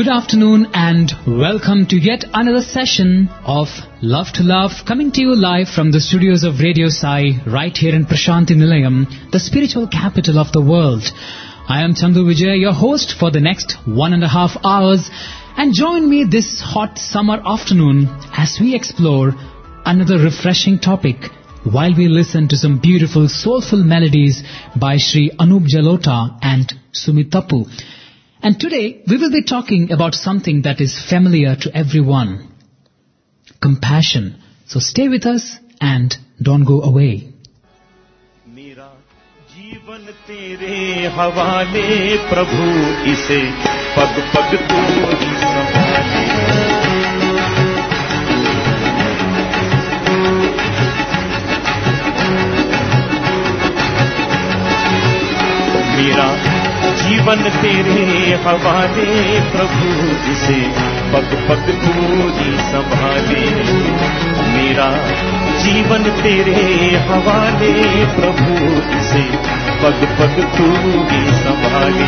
Good afternoon and welcome to yet another session of Love to Love, coming to you live from the studios of Radio Sai, right here in Prashanthi Nilayam, the spiritual capital of the world. I am Chandu Vijay, your host for the next 1.5 hours, and join me this hot summer afternoon as we explore another refreshing topic while we listen to some beautiful soulful melodies by Sri Anup Jalota and Sumit Tapu. And today we will be talking about something that is familiar to everyone: compassion. So stay with us and don't go away. मेरा जीवन तेरे हवाले प्रभु, इसे पग पग तू ही संभाले। मेरा जीवन तेरे हवाले प्रभु, इसे पग पग तू ही संभाले। मेरा जीवन तेरे हवाले प्रभु, इसे पग पग तू ही संभाले।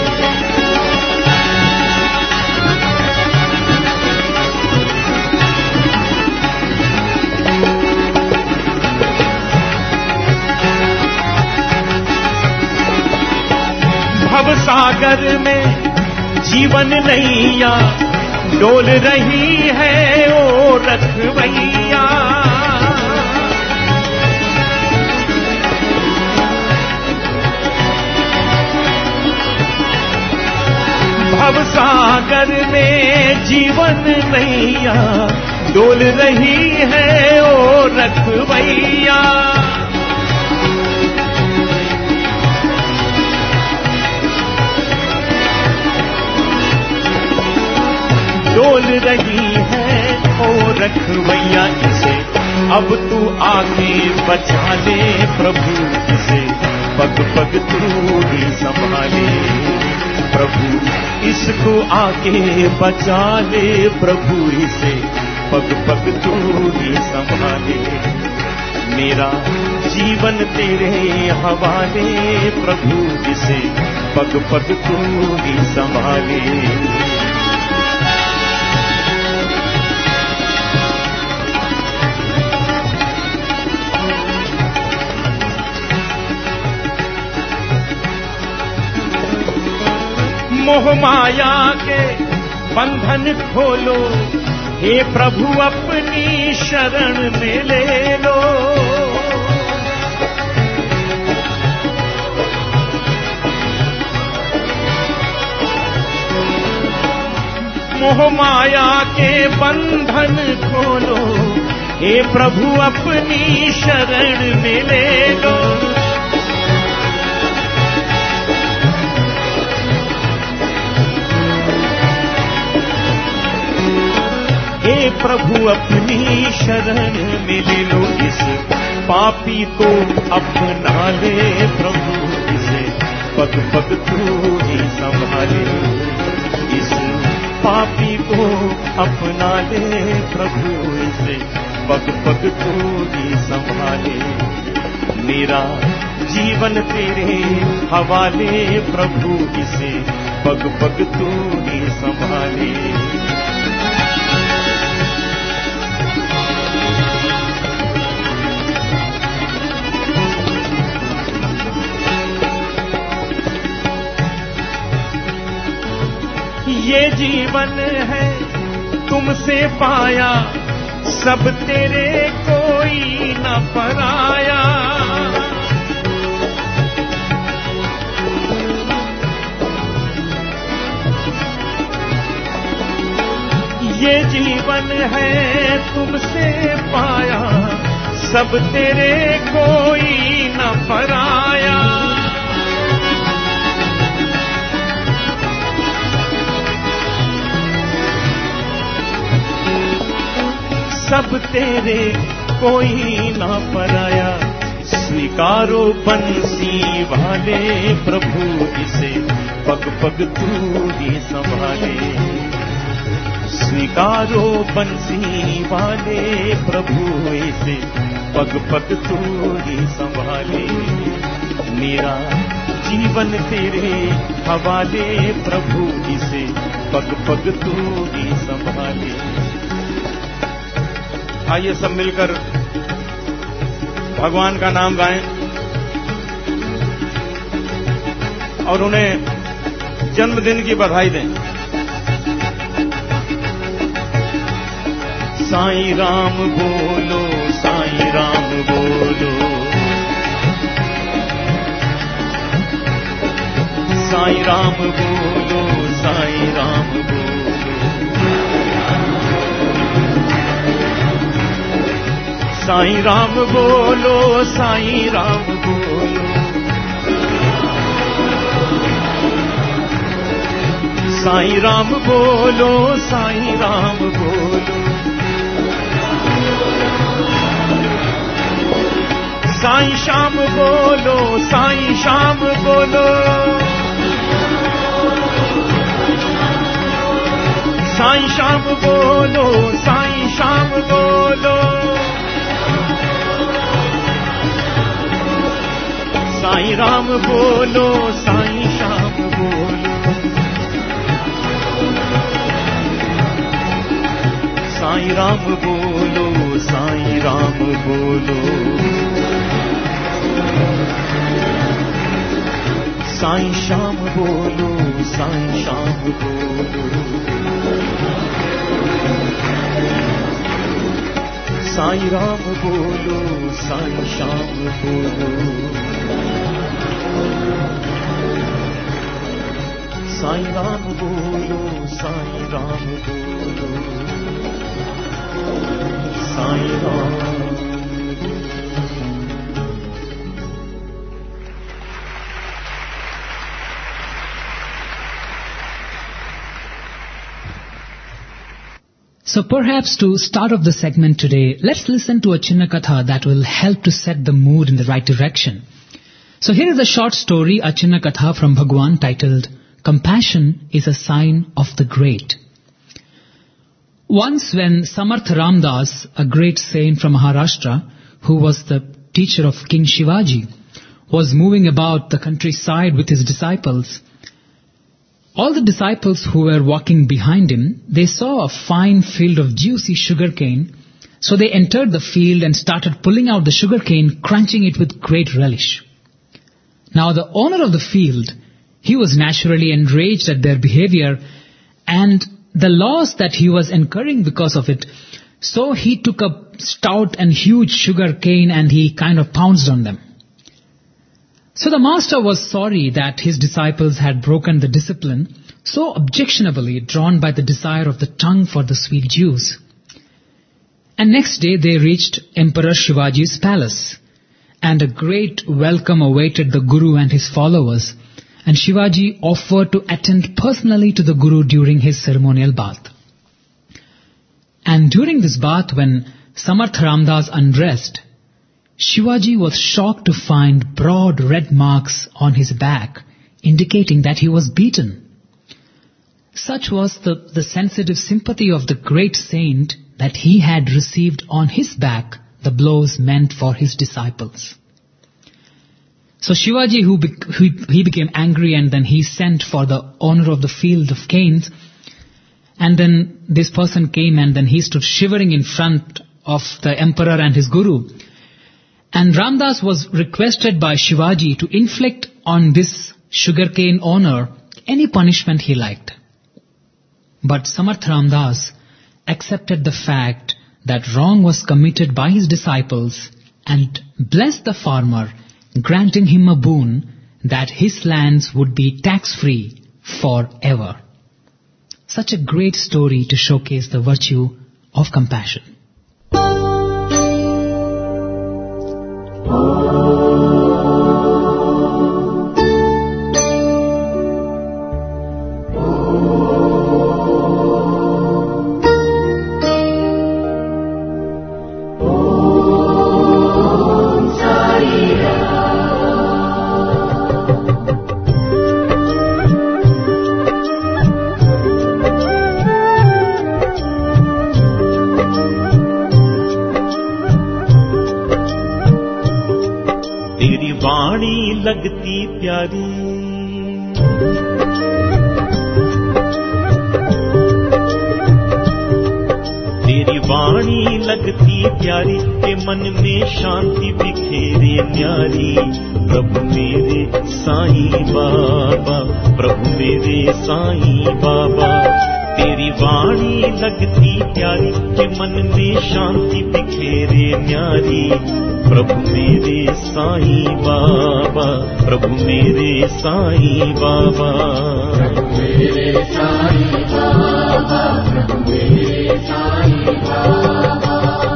भव सागर में जीवन नैया डोल रही है ओ रखवैया। भव सागर में जीवन नैया डोल रही है ओ रखवैया। डोल रही है ओ रखवैया, इसे अब तू आके बचा ले प्रभु, इसे पग पग तू ही संभाले। प्रभु इसको आके बचा ले प्रभु, इसे पग पग तू ही संभाले। मेरा जीवन तेरे हवाले प्रभु, इसे पग पग तू ही संभाले। मोह माया के बंधन खोलो, हे प्रभु अपनी शरण में ले लो। मोह माया के बंधन खोलो, हे प्रभु अपनी शरण में ले लो। हे प्रभु अपनी शरण में ले लो, इस पापी को अपना ले प्रभु, इसे पग पग तू ही संभाले। इस पापी को अपना ले प्रभु, इसे पग पग तू ही संभाले। मेरा जीवन तेरे हवाले प्रभु, इसे पग पग तू ही संभाले। ये जीवन है तुमसे पाया, सब तेरे कोई न पराया। ये जीवन है तुमसे पाया, सब तेरे कोई न पराया। सब तेरे कोई ना पराया। स्वीकारो बंसी वाले प्रभु, इसे पग पग तू ही संभाले। स्वीकारो बंसी वाले प्रभु, इसे पग पग तू ही संभाले। मेरा जीवन तेरे हवाले प्रभु, इसे पग पग तू ही संभाले। आइए सब मिलकर भगवान का नाम गाएं और उन्हें जन्मदिन की बधाई दें। साईं राम बोलो, साईं राम बोलो, साईं राम बोलो, साईं राम बोलो, साईं राम बोलो, साईं राम बोलो, साईं राम बोलो, साईं राम बोलो, साईं श्याम बोलो, साईं श्याम बोलो, साईं श्याम बोलो, साईं श्याम बोलो, साईं राम बोलो, साईं श्याम बोलो, साईं राम बोलो, साईं राम बोलो, साईं श्याम बोलो, साईं श्याम बोलो, साईं राम बोलो, साईं श्याम बोलो, साईं राम बोलो, साईं राम बोलो, Sai Ram. So perhaps to start off the segment today, let's listen to a Chinna Katha that will help to set the mood in the right direction. So here is a short story, a Chinna Katha from Bhagwan titled, Compassion is a Sign of the Great. Once when Samarth Ramdas, a great saint from Maharashtra, who was the teacher of King Shivaji, was moving about the countryside with his disciples, all the disciples who were walking behind him, they saw a fine field of juicy sugarcane, so they entered the field and started pulling out the sugarcane, crunching it with great relish. Now the owner of the field, he was naturally enraged at their behavior and the loss that he was incurring because of it, so he took a stout and huge sugarcane and he kind of pounced on them. So the master was sorry that his disciples had broken the discipline so objectionably drawn by the desire of the tongue for the sweet juice. And next day they reached Emperor Shivaji's palace, and a great welcome awaited the Guru and his followers, and Shivaji offered to attend personally to the Guru during his ceremonial bath. And during this bath, when Samarth Ramdas undressed, Shivaji was shocked to find broad red marks on his back, indicating that he was beaten. Such was the sensitive sympathy of the great saint that he had received on his back the blows meant for his disciples. So Shivaji, he became angry, and then he sent for the owner of the field of canes, and then this person came and then he stood shivering in front of the emperor and his Guru. And Ramdas was requested by Shivaji to inflict on this sugarcane owner any punishment he liked. But Samarth Ramdas accepted the fact that wrong was committed by his disciples and blessed the farmer, granting him a boon that his lands would be tax-free forever. Such a great story to showcase the virtue of compassion. लगती प्यारी वाणी लगती प्यारी के मन में शांति बिखेरे न्यारी। प्रभु मेरे साईं बाबा, प्रभु मेरे साईं बाबा, तेरी वाणी लगती प्यारी के मन में शांति बिखेरे न्यारी। प्रभु मेरे साईं बाबा, प्रभु मेरे साईं बाबा, प्रभु मेरे साईं बाबा, प्रभु मेरे साईं बाबा।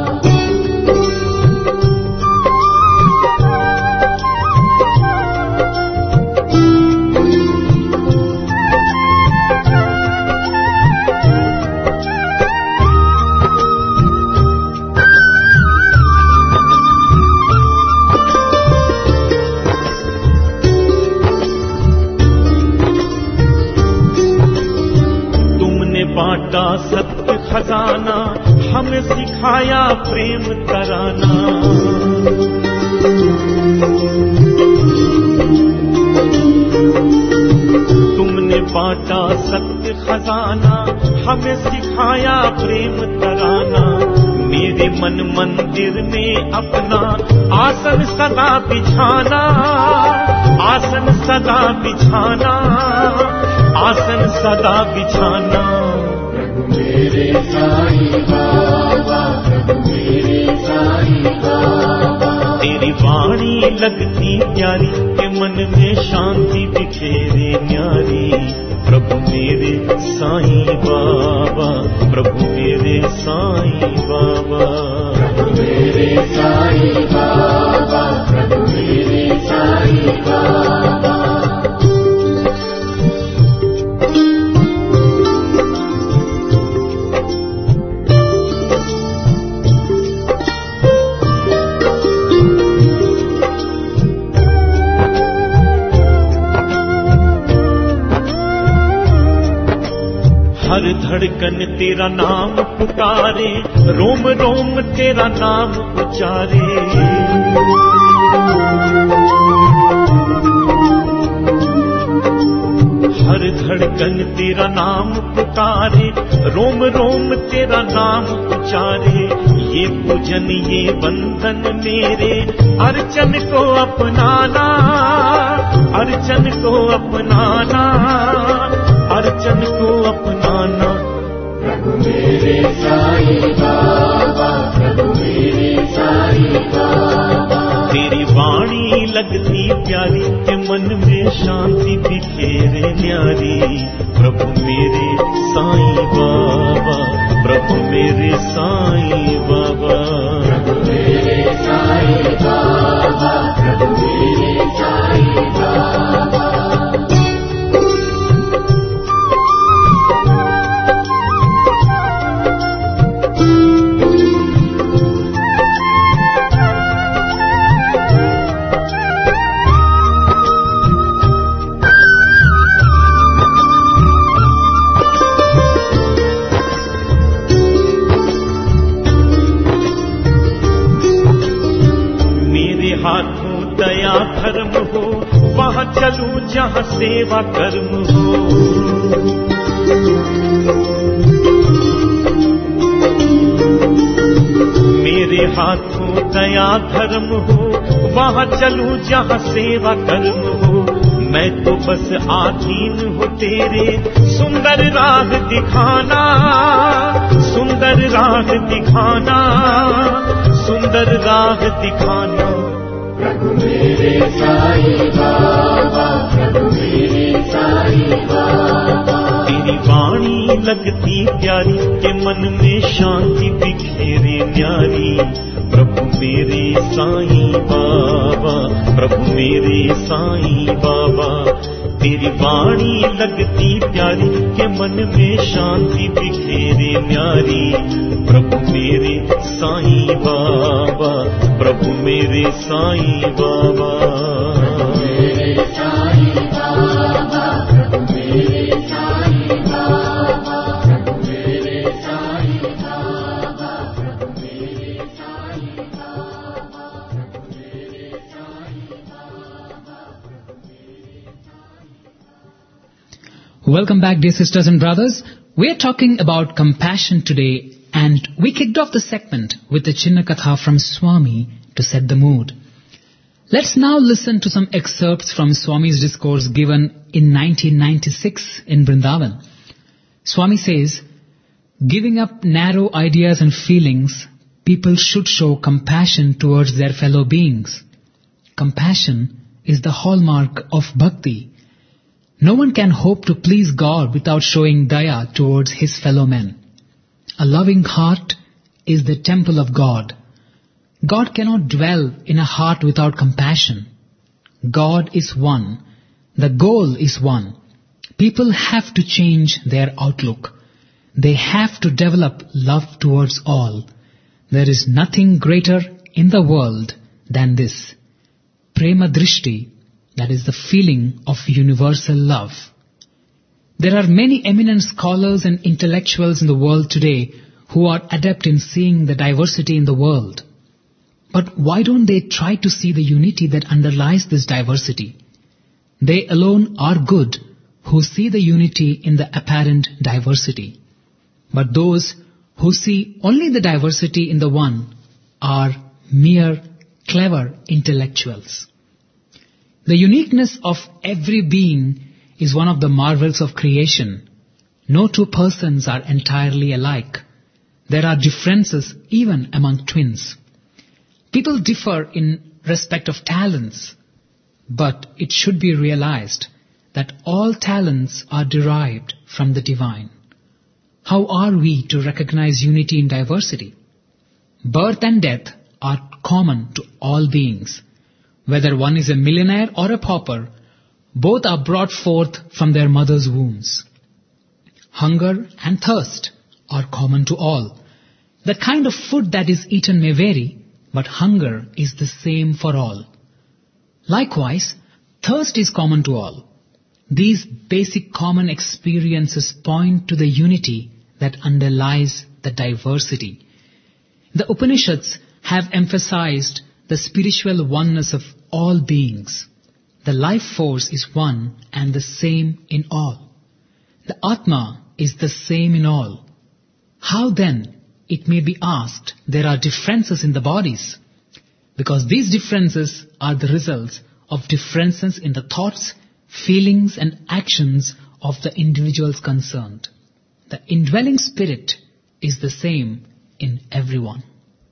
बांटा सत्य खजाना, हमें सिखाया प्रेम तराना। तुमने बांटा सत्य खजाना, हमें सिखाया प्रेम तराना। मेरे मन मंदिर में अपना आसन सदा बिछाना, आसन सदा बिछाना, आसन सदा बिछाना। प्रभु मेरे साईं बाबा, प्रभु मेरे साईं बाबा, तेरी वाणी लगती प्यारी के मन में शांति बिखेरे न्यारी। प्रभु मेरे साईं बाबा, प्रभु मेरे साईं बाबा, प्रभु मेरे साईं बाबा, प्रभु मेरे साईं बाबा। हर धड़कन तेरा नाम पुकारे, रोम रोम तेरा नाम उचारे। हर धड़कन तेरा नाम पुकारे, रोम रोम तेरा नाम उचारे। ये पूजन ये बंधन मेरे, अर्चन को अपनाना, अर्चन को अपनाना, अर्चन को अपनाना। प्रभु मेरे साईं बाबा, प्रभु मेरे साईं बाबा, तेरी वाणी लगती प्यारी के मन में शांति बिखेरे न्यारी। प्रभु मेरे साईं बाबा, प्रभु मेरे साईं बाबा, प्रभु मेरे साईं बाबा, प्रभु मेरे साईं बाबा। हाथों दया धर्म हो, वहाँ चलूं जहाँ सेवा कर्म हो। मेरे हाथों दया धर्म हो, वहाँ चलूं जहाँ सेवा कर्म हो। मैं तो बस आधीन हूँ तेरे, सुंदर राह दिखाना, सुंदर राह दिखाना, सुंदर राह दिखाना। प्रभु मेरे साईं बाबा, प्रभु मेरे साईं बाबा, तेरी वाणी लगती प्यारी के मन में शांति बिखेरे न्यारी। प्रभु मेरे साईं बाबा, प्रभु मेरे साईं बाबा, तेरी वाणी लगती प्यारी के मन में शांति बिखेरे न्यारी। प्रभु मेरे साईं बाबा, प्रभु मेरे साईं बाबा, मेरे साईं बाबा, प्रभु मेरे साईं बाबा, प्रभु मेरे साईं बाबा, प्रभु मेरे साईं बाबा, प्रभु मेरे साईं बाबा, प्रभु मेरे Sai. Welcome back, dear sisters and brothers. We are talking about compassion today And we kicked off the segment with the Chinna Katha from Swami to set the mood. Let's now listen to some excerpts from Swami's discourse given in 1996 in Vrindavan. Swami says, giving up narrow ideas and feelings, people should show compassion towards their fellow beings. Compassion is the hallmark of bhakti. No one can hope to please God without showing daya towards his fellow men. A loving heart is the temple of God. God cannot dwell in a heart without compassion. God is one. The goal is one. People have to change their outlook. They have to develop love towards all. There is nothing greater in the world than this. Prema Drishti, that is the feeling of universal love. There are many eminent scholars and intellectuals in the world today who are adept in seeing the diversity in the world. But why don't they try to see the unity that underlies this diversity? They alone are good who see the unity in the apparent diversity. But those who see only the diversity in the one are mere clever intellectuals. The uniqueness of every being is one of the marvels of creation. No two persons are entirely alike. There are differences even among twins. People differ in respect of talents, but it should be realized that all talents are derived from the divine. How are we to recognize unity in diversity? Birth and death are common to all beings. Whether one is a millionaire or a pauper, both are brought forth from their mother's wombs. Hunger and thirst are common to all. The kind of food that is eaten may vary, but hunger is the same for all. Likewise, thirst is common to all. These basic common experiences point to the unity that underlies the diversity. The Upanishads have emphasized the spiritual oneness of all beings. The life force is one and the same in all. The Atma is the same in all. How then, it may be asked, there are differences in the bodies? Because these differences are the results of differences in the thoughts, feelings and actions of the individuals concerned. The indwelling spirit is the same in everyone.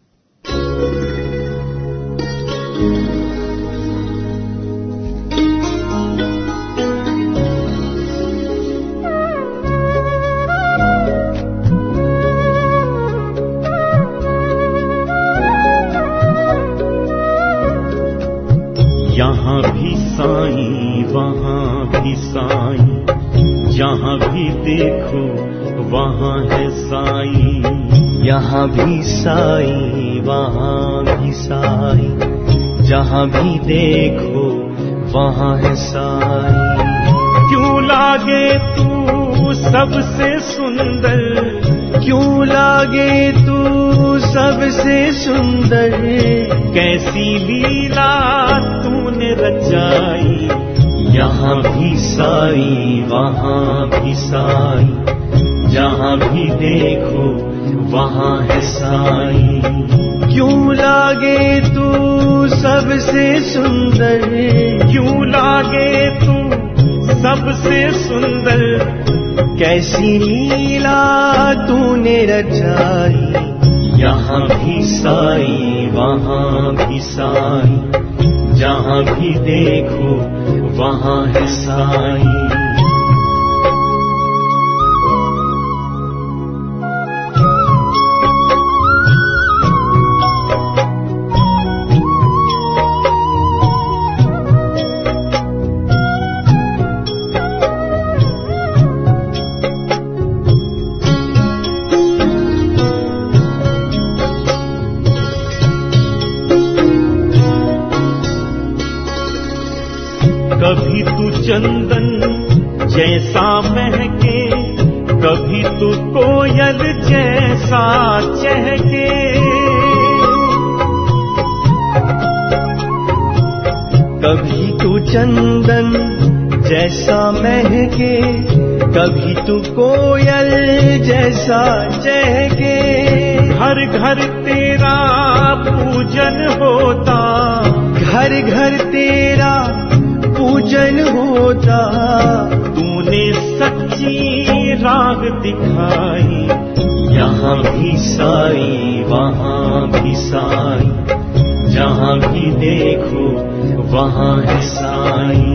यहाँ भी साईं वहाँ भी साईं, जहाँ भी देखो वहाँ है साईं। यहाँ भी साईं वहाँ भी साईं, जहाँ भी देखो वहाँ है साईं। क्यों लागे तू सबसे सुंदर, क्यों लागे तू सबसे सुंदर, कैसी लीला तूने रचाई। यहाँ भी साईं वहाँ भी साईं, जहाँ भी देखो वहाँ है साईं। क्यों लागे तू सबसे सुंदर, क्यों लागे तू सबसे सुंदर, कैसी लीला तूने रचाई। यहाँ भी साईं वहाँ भी साईं, जहाँ भी देखो वहाँ है साईं। कभी तू चंदन जैसा महके, कभी तू कोयल जैसा चहके। कभी तू चंदन जैसा महके, कभी तू कोयल जैसा चहके, घर घर तेरा पूजन होता, घर घर तेरा पूजन होता। तूने सच्ची राह दिखाई, यहाँ भी साई वहाँ भी साई, जहाँ भी देखो वहाँ है साई।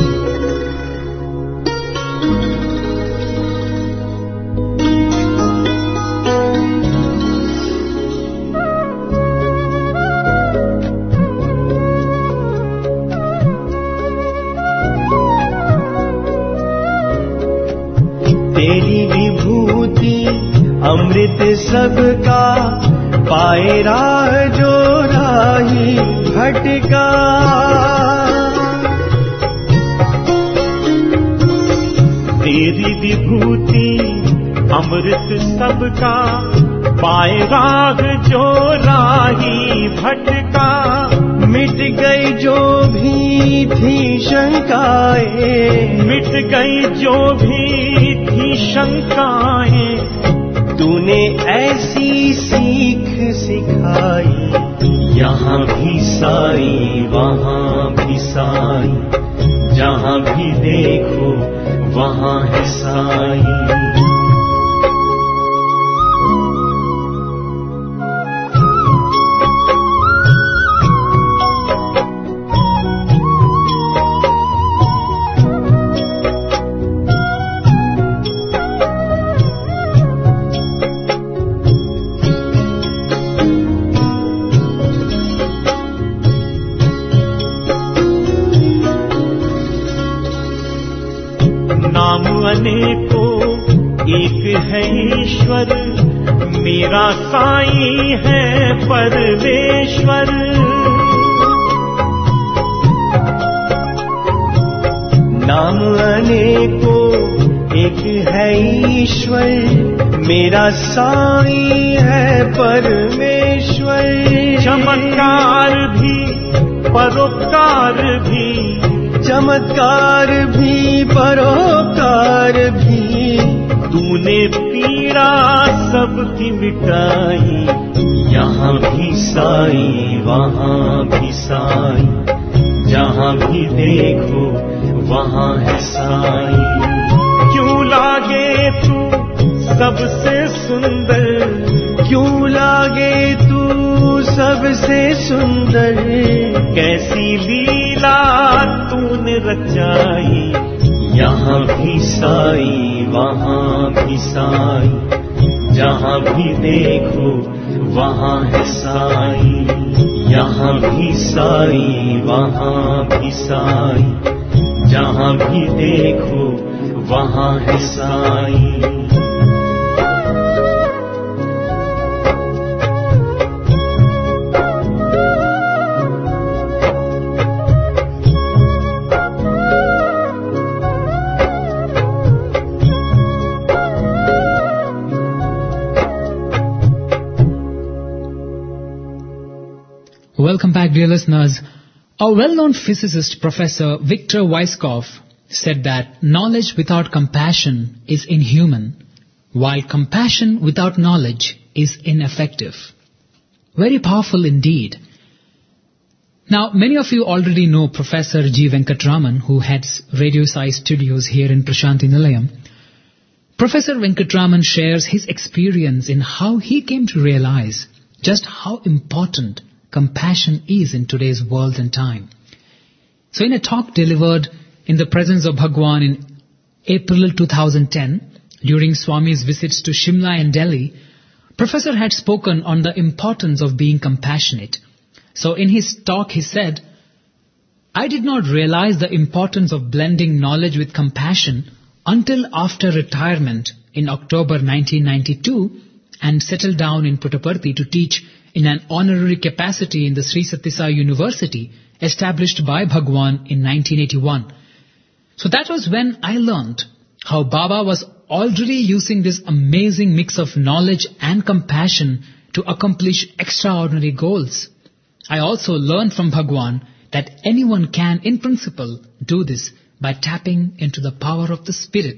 तेरी विभूति अमृत सबका, पाए राह जो राही भटका। तेरी विभूति अमृत सबका, पाए राग जो राही भटका। मिट गई जो भी थी शंकाएं, मिट गई जो भी थी शंकाएं। तूने ऐसी सीख सिखाई, यहाँ भी साई वहाँ भी साई, जहाँ भी देखो वहाँ है साई। नाम अनेकों एक है ईश्वर, मेरा साईं है परमेश्वर। नाम अनेकों एक है ईश्वर, मेरा साईं है परमेश्वर। चमत्कार भी परोपकार भी, चमत्कार भी परोपकार भी। तूने पीड़ा सबकी मिटाई, यहाँ भी साई वहाँ भी साई, जहाँ भी देखो वहाँ है साई। क्यों लागे तू सबसे सुंदर, क्यों लागे तू सबसे सुंदर। कैसी लीला तूने रचाई, यहाँ भी साई वहाँ भी साई, जहाँ भी देखो वहाँ है साई। यहाँ भी साई वहाँ भी साई, जहाँ भी देखो वहाँ है Sai. Welcome back, dear listeners. A well-known physicist, Professor Victor Weisskopf, said that knowledge without compassion is inhuman, while compassion without knowledge is ineffective. Very powerful indeed. Now, many of you already know Professor G. Venkatraman, who heads Radio Sai Studios here in Prashanti Nilayam. Professor Venkatraman shares his experience in how he came to realize just how important compassion is in today's world and time. So in a talk delivered in the presence of Bhagwan in April 2010, during Swami's visits to Shimla and Delhi, Professor had spoken on the importance of being compassionate. So in his talk he said, "I did not realize the importance of blending knowledge with compassion until after retirement in October 1992 and settled down in Puttaparthi to teach in an honorary capacity in the Sri Sathya Sai University established by Bhagwan in 1981. So that was when I learned how Baba was already using this amazing mix of knowledge and compassion to accomplish extraordinary goals. I also learned from Bhagwan that anyone can, in principle, do this by tapping into the power of the Spirit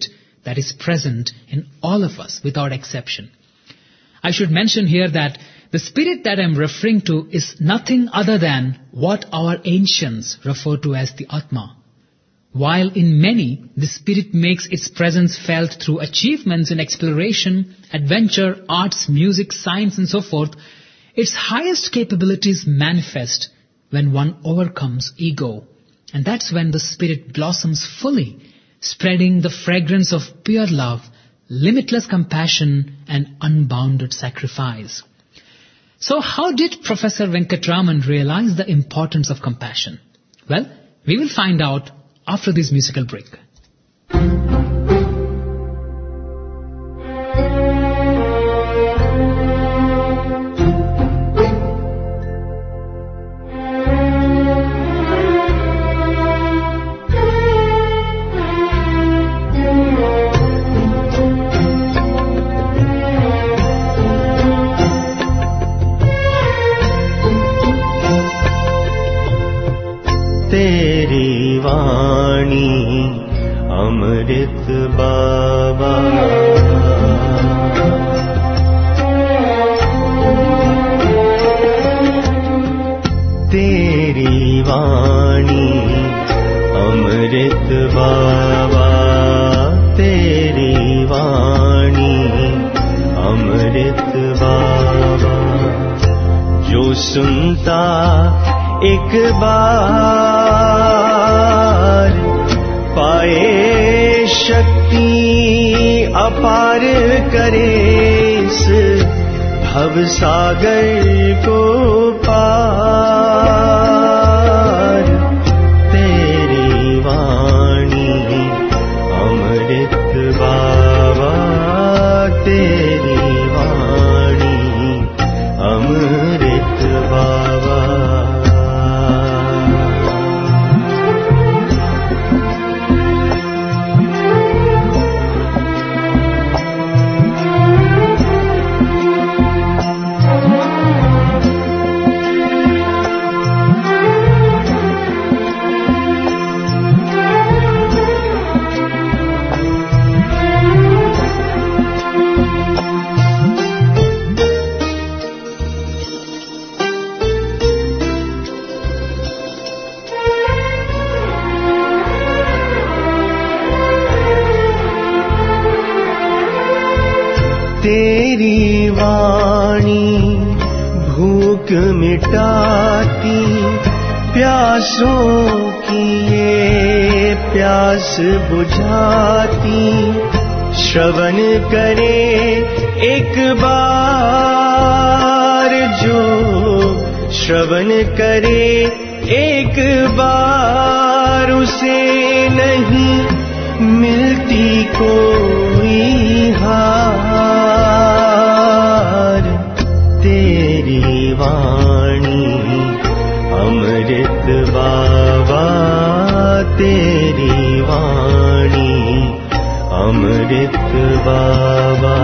that is present in all of us without exception. I should mention here that the spirit that I am referring to is nothing other than what our ancients refer to as the Atma. While in many, the spirit makes its presence felt through achievements in exploration, adventure, arts, music, science and so forth, its highest capabilities manifest when one overcomes ego. And that's when the spirit blossoms fully, spreading the fragrance of pure love, limitless compassion and unbounded sacrifice. So how did Professor Venkatraman realize the importance of compassion? Well, we will find out after this musical break. तेरी वाणी अमृत बाबा, तेरी वाणी अमृत बाबा, तेरी वाणी अमृत बाबा। जो सुनता एक बार पाए शक्ति अपार करे इस भव सागर को पार। तेरी वाणी अमृत बाबा, तेरी वाणी अमृत बाबा। तेरी वाणी भूख मिटाती, प्यासों की ये प्यास बुझाती। श्रवण करे एक बार, जो श्रवण करे एक बार, उसे नहीं मिलती कोई हार। तेरी वाणी अमृत बाबा, तेरी वाणी अमृत बाबा।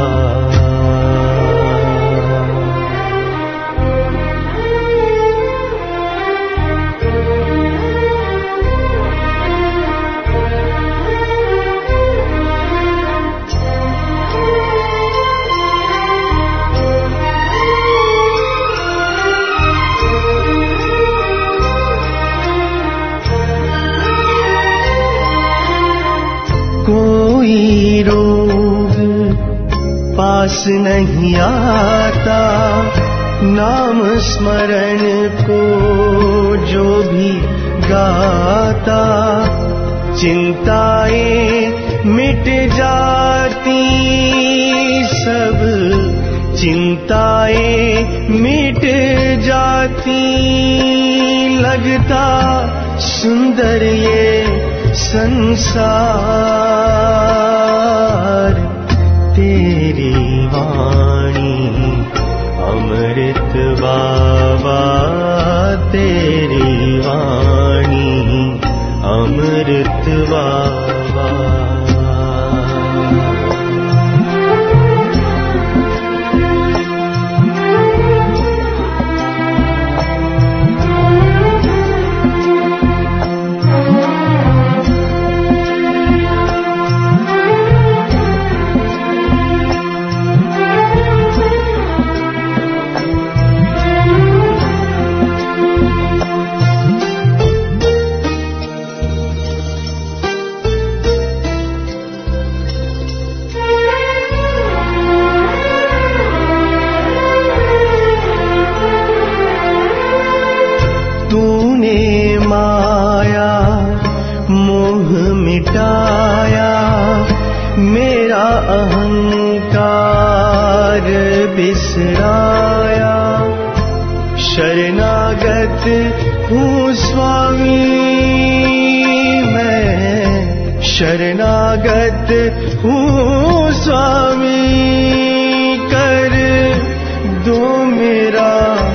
कोई रोग पास नहीं आता, नाम स्मरण को जो भी गाता। चिंताएं मिट जाती, सब चिंताएं मिट जाती। लगता सुंदर ये संसार। तेरी वाणी अमृत बाबा, तेरी वाणी अमृत बाबा। अहंकार बिसराया, शरणागत हूँ स्वामी मैं, शरणागत हूँ स्वामी, कर दो मेरा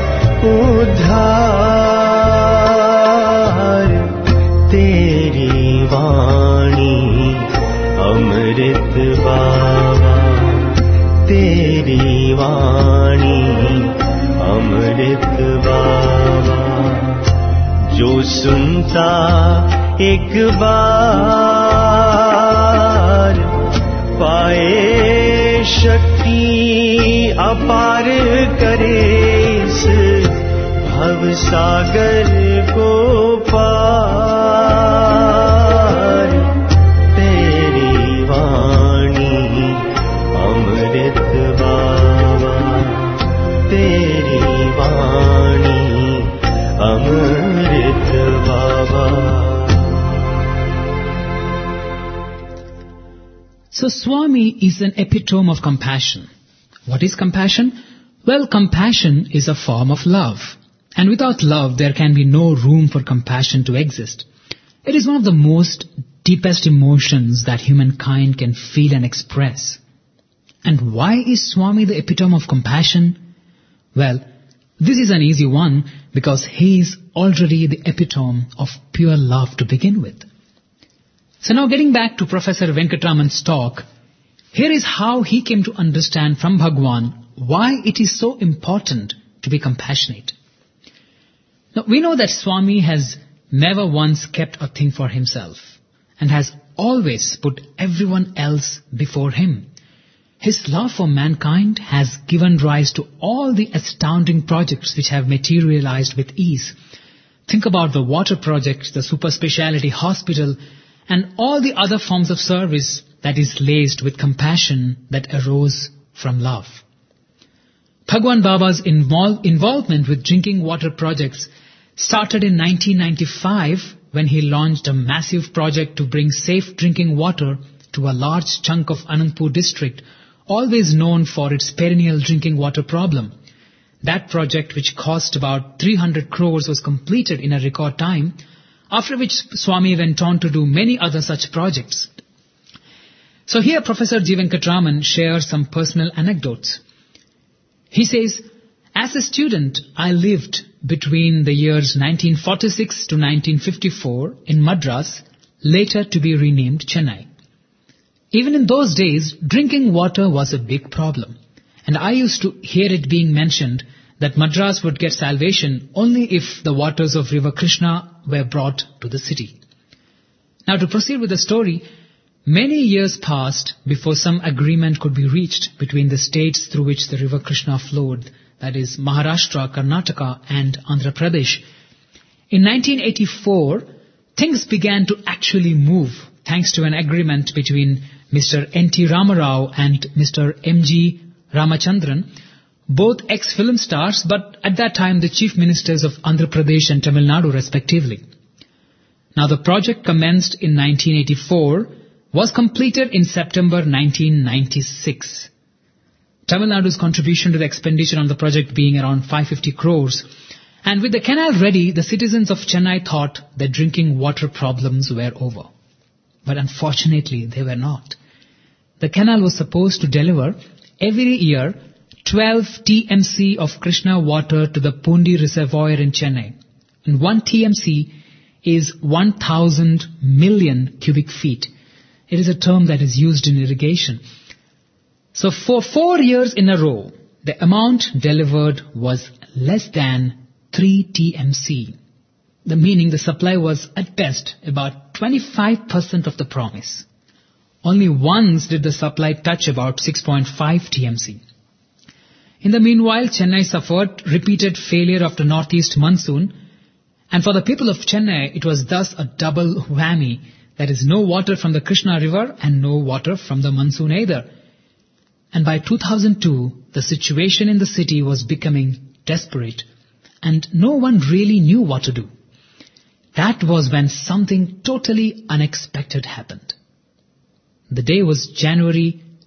उद्धार। तेरी वाणी अमृत बाबा, तेरी वाणी अमृत बाबा, जो सुनता एक बार पाए शक्ति अपार, करे इस भव सागर को पार। तेरी वाणी अमृत बाबा, तेरी वाणी अमृत बाबा। So Swami is an epitome of compassion. What is compassion? Well, compassion is a form of love. And without love, there can be no room for compassion to exist. It is one of the most deepest emotions that humankind can feel and express. And why is Swami the epitome of compassion? Well, this is an easy one because he is already the epitome of pure love to begin with. So now getting back to Professor Venkatraman's talk, here is how he came to understand from Bhagwan why it is so important to be compassionate. Now we know that Swami has never once kept a thing for himself and has always put everyone else before him. His love for mankind has given rise to all the astounding projects which have materialized with ease. Think about the water project, the super speciality hospital, and all the other forms of service that is laced with compassion that arose from love. Bhagwan Baba's involvement with drinking water projects started in 1995 when he launched a massive project to bring safe drinking water to a large chunk of Anandpur district, always known for its perennial drinking water problem. That project, which cost about 300 crores, was completed in a record time, after which Swami went on to do many other such projects. So here Professor G. Venkatraman shares some personal anecdotes. He says, as a student, I lived between the years 1946 to 1954 in Madras, later to be renamed Chennai. Even in those days, drinking water was a big problem. And I used to hear it being mentioned that Madras would get salvation only if the waters of River Krishna were brought to the city. Now to proceed with the story, many years passed before some agreement could be reached between the states through which the River Krishna flowed, that is Maharashtra, Karnataka and Andhra Pradesh. In 1984, things began to actually move thanks to an agreement between Mr. N.T. Ramarao and Mr. M.G. Ramachandran, both ex-film stars, but at that time the chief ministers of Andhra Pradesh and Tamil Nadu respectively. Now the project commenced in 1984, was completed in September 1996. Tamil Nadu's contribution to the expenditure on the project being around 550 crores. And with the canal ready, the citizens of Chennai thought that drinking water problems were over. But unfortunately, they were not. The canal was supposed to deliver every year 12 TMC of Krishna water to the Pundi Reservoir in Chennai. And 1 TMC is 1,000 million cubic feet. It is a term that is used in irrigation. So for 4 years in a row, the amount delivered was less than 3 TMC. The meaning the supply was at best about 25% of the promise. Only once did the supply touch about 6.5 TMC. In the meanwhile, Chennai suffered repeated failure after northeast monsoon, and for the people of Chennai, it was thus a double whammy. There is no water from the Krishna river and no water from the monsoon either. And by 2002, the situation in the city was becoming desperate, and no one really knew what to do. That was when something totally unexpected happened. The day was January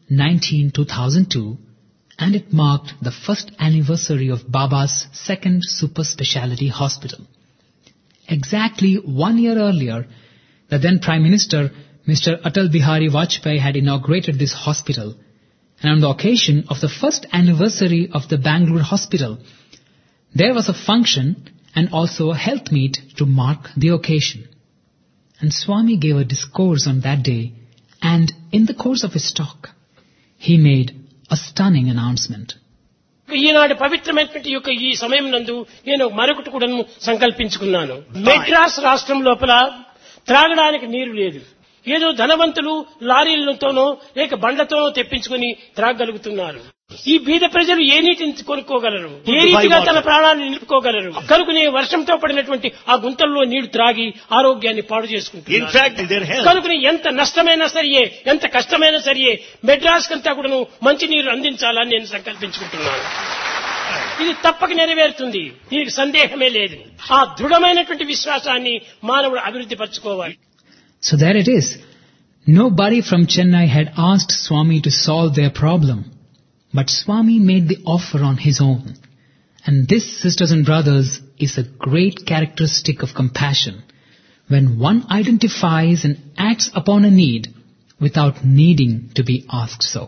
2002, and it marked the first anniversary of Baba's second super speciality hospital. Exactly 1 year earlier, the then Prime Minister, Mr. Atal Bihari Vajpayee, had inaugurated this hospital. And on the occasion of the first anniversary of the Bangalore hospital, there was a function and also a health meet to mark the occasion. And Swami gave a discourse on that day, and in the course of his talk, he made a stunning announcement. ఈనాడు పవిత్రమైనటువంటి యొక్క ఈ సమయం నందు నేను మరొకటి కూడా సంకల్పించుకున్నాను. మెడ్రాస్ రాష్ట్రం లోపల త్రాగడానికి నీరు లేదు. ఏదో ధనవంతులు లారీలతోనో లేక బండ్లతోనో తెప్పించుకుని త్రాగగలుగుతున్నారు. ఈ బీద ప్రజలు ఏ నీటిని కొనుక్కోగలరు? ఏ రీతిగా తన ప్రాణాన్ని నిలుపుకోగలరు? కనుకనే వర్షంతో పడినటువంటి ఆ గుంతల్లో నీళ్లు త్రాగి ఆరోగ్యాన్ని పాడు చేసుకుంటున్నారు. కనుకనే ఎంత నష్టమైనా సరియే, ఎంత కష్టమైనా సరియే, మెడ్రాస్ కంతా కూడా మంచి నీరు అందించాలని నేను సంకల్పించుకుంటున్నాను. ఇది తప్పక నెరవేరుతుంది, దీనికి సందేహమే లేదు. ఆ దృఢమైనటువంటి విశ్వాసాన్ని మానవుడు అభివృద్ధి పరచుకోవాలి. So there it is. Nobody from Chennai had asked Swami to solve their problem. But Swami made the offer on his own. And this, sisters and brothers, is a great characteristic of compassion, when one identifies and acts upon a need without needing to be asked so.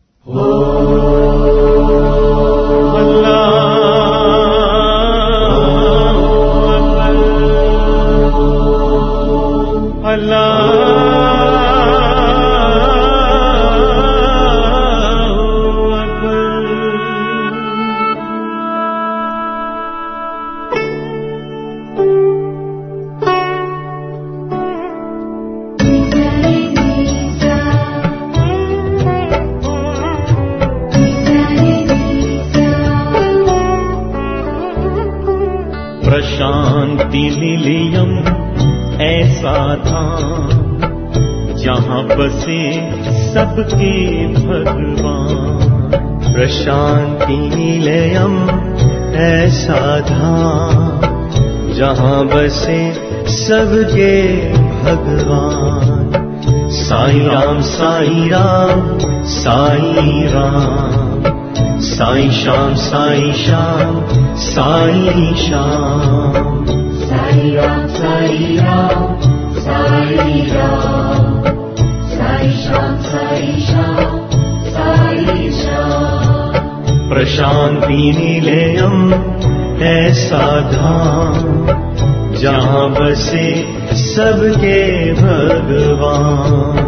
Prashanti Nilayam ऐसा था जहाँ बसे सबके भगवान. प्रशांति निलयम ऐसा था जहाँ बसे सबके भगवान. साई राम साई राम साई राम, साई श्याम साई श्याम साई श्याम. साई राम साई राम साई राम, साई श्याम साई श्याम साई श्याम. प्रशांति निलयम ऐसा धाम जहाँ बसे सबके भगवान.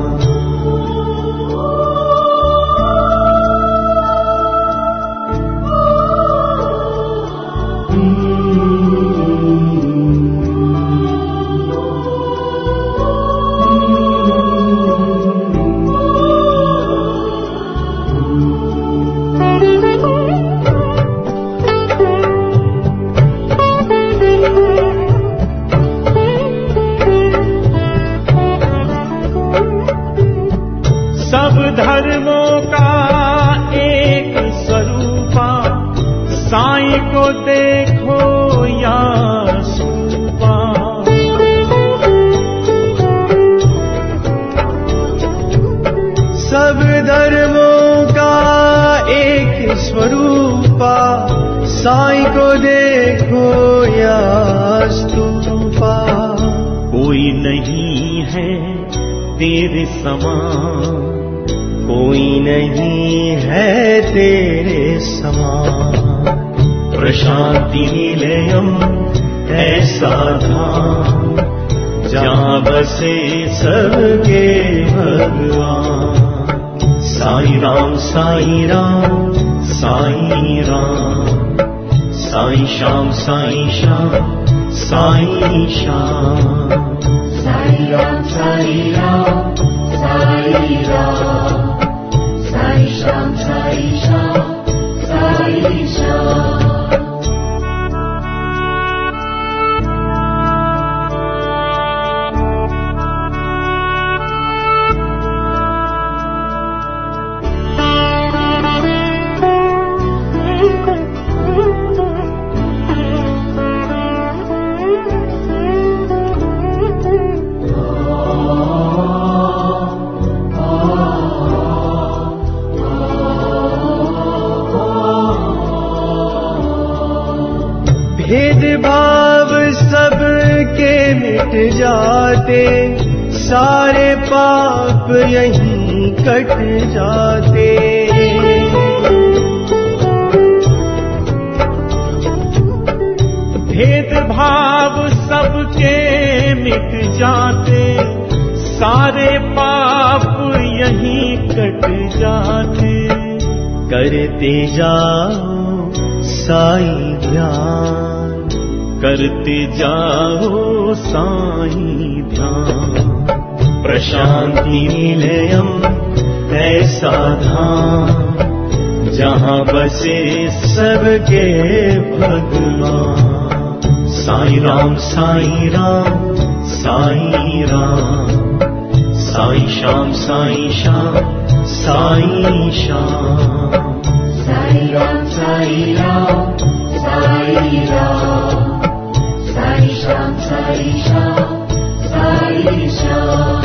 साई को देखो या स्तूपा. कोई नहीं है तेरे समान, कोई नहीं है तेरे समान. प्रशांति निलयम ऐसा धाम जहाँ बसे सबके भगवान. साई राम साई राम साई राम, साई श्याम साई श्याम साई श्याम. साई राम साई राम साई राम, साई श्याम साई श्याम साई श्याम. मिट जाते, सारे पाप यहीं कट जाते। भेदभाव सबके मिट जाते, सारे पाप यहीं कट जाते। करते जाओ साई ध्यान, करते जाओ साई ध्यान। प्रशांति निलयम ऐसा धाम, जहाँ बसे सबके भगवान। साई राम साई राम साई राम, साई श्याम साई श्याम साई श्याम। साई राम साई राम साई राम, साई श्याम साई श्याम साई श्याम।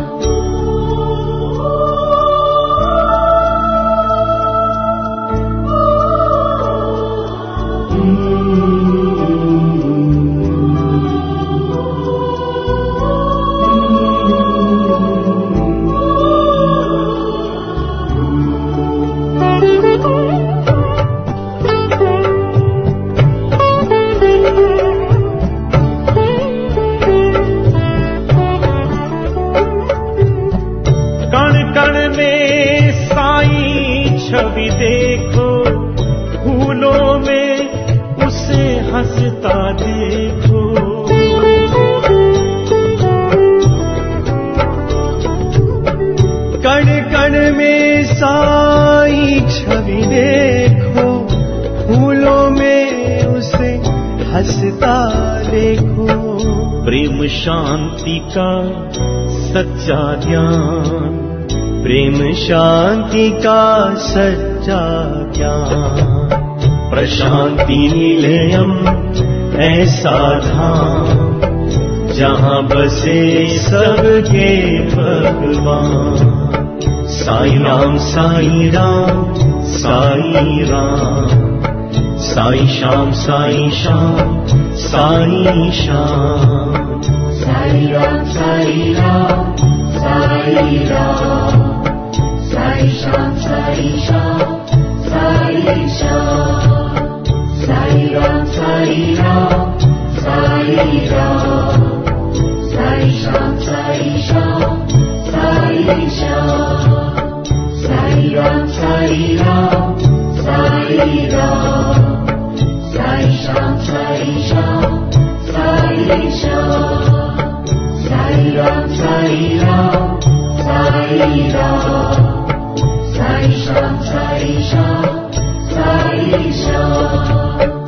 छवि देखो, फूलों में उसे हंसता देखो। कण कण में साई छवि देखो, फूलों में उसे हंसता देखो। प्रेम शांति का सच्चा ज्ञान, प्रेम शांति का सच्चा ज्ञान। प्रशांति निलयम ऐसा धाम, जहाँ बसे सबके भगवान। Sai Ram Sai Ram Sai Ram, Sai Shyam Sai Shyam Sai Shyam. Sai Ram Sai Ram Sai Ram, Sai Shyam Sai Shyam Sai Shyam. Sai Ram Sai Ram Sai Ram, Sai Shyam Sai Shyam Sai Shyam. Sai Ram Sai Ram Sai Ram, Sai Shyam Sai Shyam Sai Shyam. Sai Ram Sai Ram Sai Ram, Sai Shyam Sai Shyam Sai Shyam.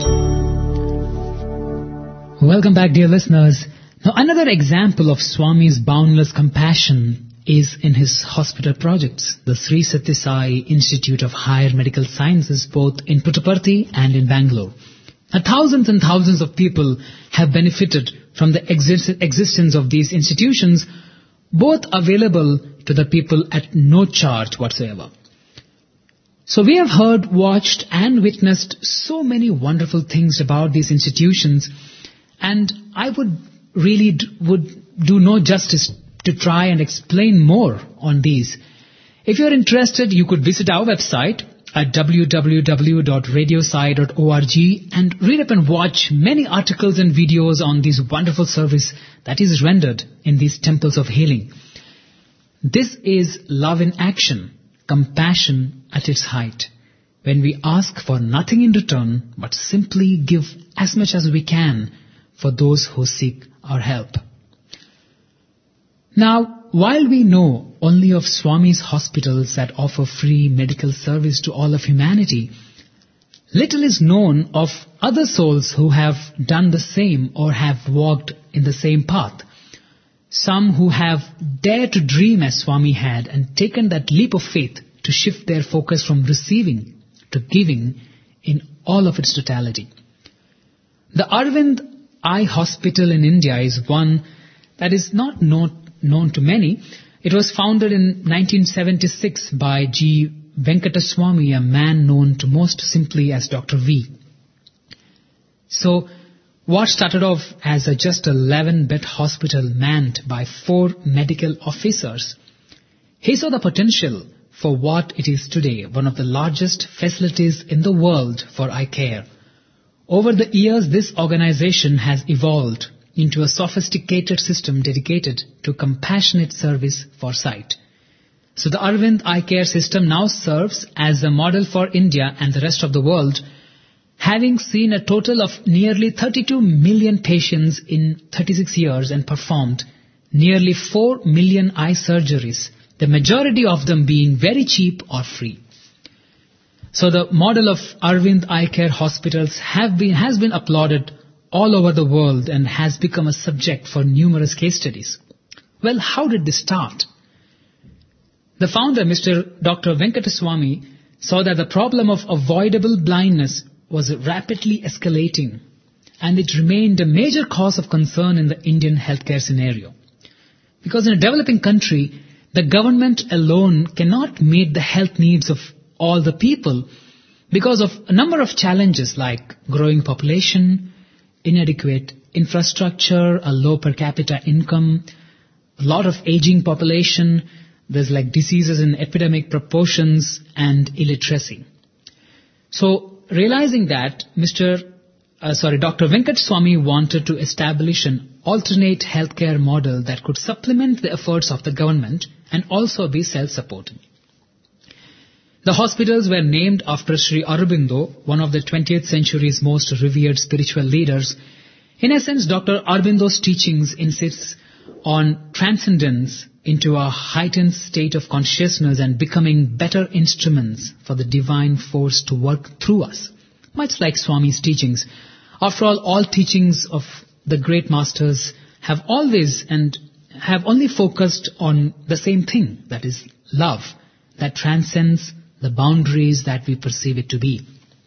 Welcome back, dear listeners. Now, another example of Swami's boundless compassion is in his hospital projects, the Sri Sathya Sai Institute of Higher Medical Sciences, both in Puttaparthi and in Bangalore. Now, thousands and thousands of people have benefited from the existence of these institutions, both available to the people at no charge whatsoever. So we have heard, watched and witnessed so many wonderful things about these institutions, and I would really do no justice to try and explain more on these. If you're interested, you could visit our website at www.radiosai.org and read up and watch many articles and videos on this wonderful service that is rendered in these temples of healing. This is love in action, compassion at its height, when we ask for nothing in return but simply give as much as we can for those who seek our help. Now, while we know only of Swami's hospitals that offer free medical service to all of humanity, little is known of other souls who have done the same or have walked in the same path. Some who have dared to dream as Swami had and taken that leap of faith to shift their focus from receiving to giving in all of its totality. The Arvind Eye Hospital in India is one that is not known to many. It was founded in 1976 by G. Venkataswamy, a man known to most simply as Dr. V. So, What started off as just a 11-bed hospital manned by 4 medical officers, he saw the potential for what it is today, one of the largest facilities in the world for eye care. Over the years, this organization has evolved into a sophisticated system dedicated to compassionate service for sight. So the Arvind Eye Care System now serves as a model for India and the rest of the world, having seen a total of nearly 32 million patients in 36 years and performed nearly 4 million eye surgeries, the majority of them being very cheap or free. So the model of Arvind Eye Care Hospitals has been applauded all over the world and has become a subject for numerous case studies. Well, how did this start? The founder, Dr. Venkataswamy, saw that the problem of avoidable blindness was rapidly escalating, and it remained a major cause of concern in the Indian healthcare scenario. Because in a developing country, the government alone cannot meet the health needs of all the people because of a number of challenges like growing population, inadequate infrastructure, a low per capita income, a lot of aging population, there's like diseases in epidemic proportions, and illiteracy. So, realizing that, Dr. Venkataswamy wanted to establish an alternate healthcare model that could supplement the efforts of the government and also be self-supporting. The hospitals were named after Sri Aurobindo, one of the 20th century's most revered spiritual leaders. In essence, Dr. Aurobindo's teachings insists on transcendence into a heightened state of consciousness and becoming better instruments for the divine force to work through us. Much like Swami's teachings. After all teachings of the great masters have always and have only focused on the same thing, that is love, that transcends the boundaries that we perceive it to be.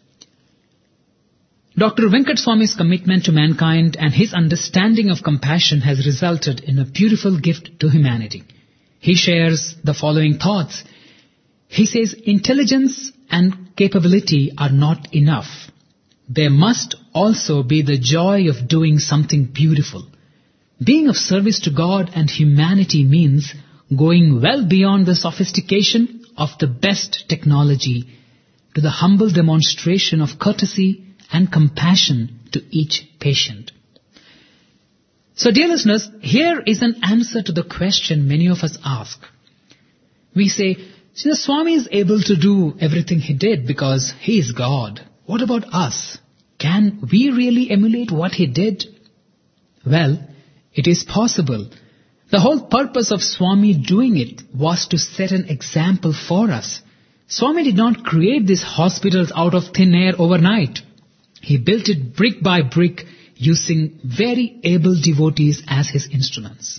Dr. Venkataswamy's commitment to mankind and his understanding of compassion has resulted in a beautiful gift to humanity. He shares the following thoughts. He says, intelligence and capability are not enough. There must also be the joy of doing something beautiful. Being of service to God and humanity means going well beyond the sophistication of the best technology to the humble demonstration of courtesy and compassion to each patient. So dear listeners, here is an answer to the question many of us ask. We say, Swami is able to do everything he did because he is God. What about us? Can we really emulate what he did? Well, it is possible. The whole purpose of Swami doing it was to set an example for us. Swami did not create these hospitals out of thin air overnight. He built it brick by brick using very able devotees as his instruments.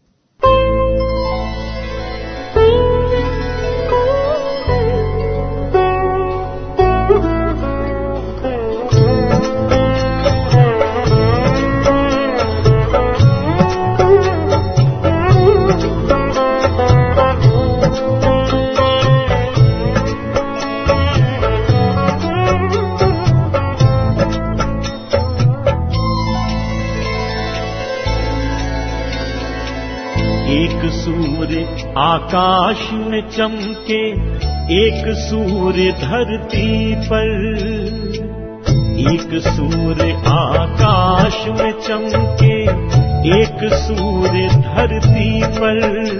आकाश में चमके एक सूर्य धरती पर, एक सूर्य आकाश में चमके एक सूर्य धरती पर,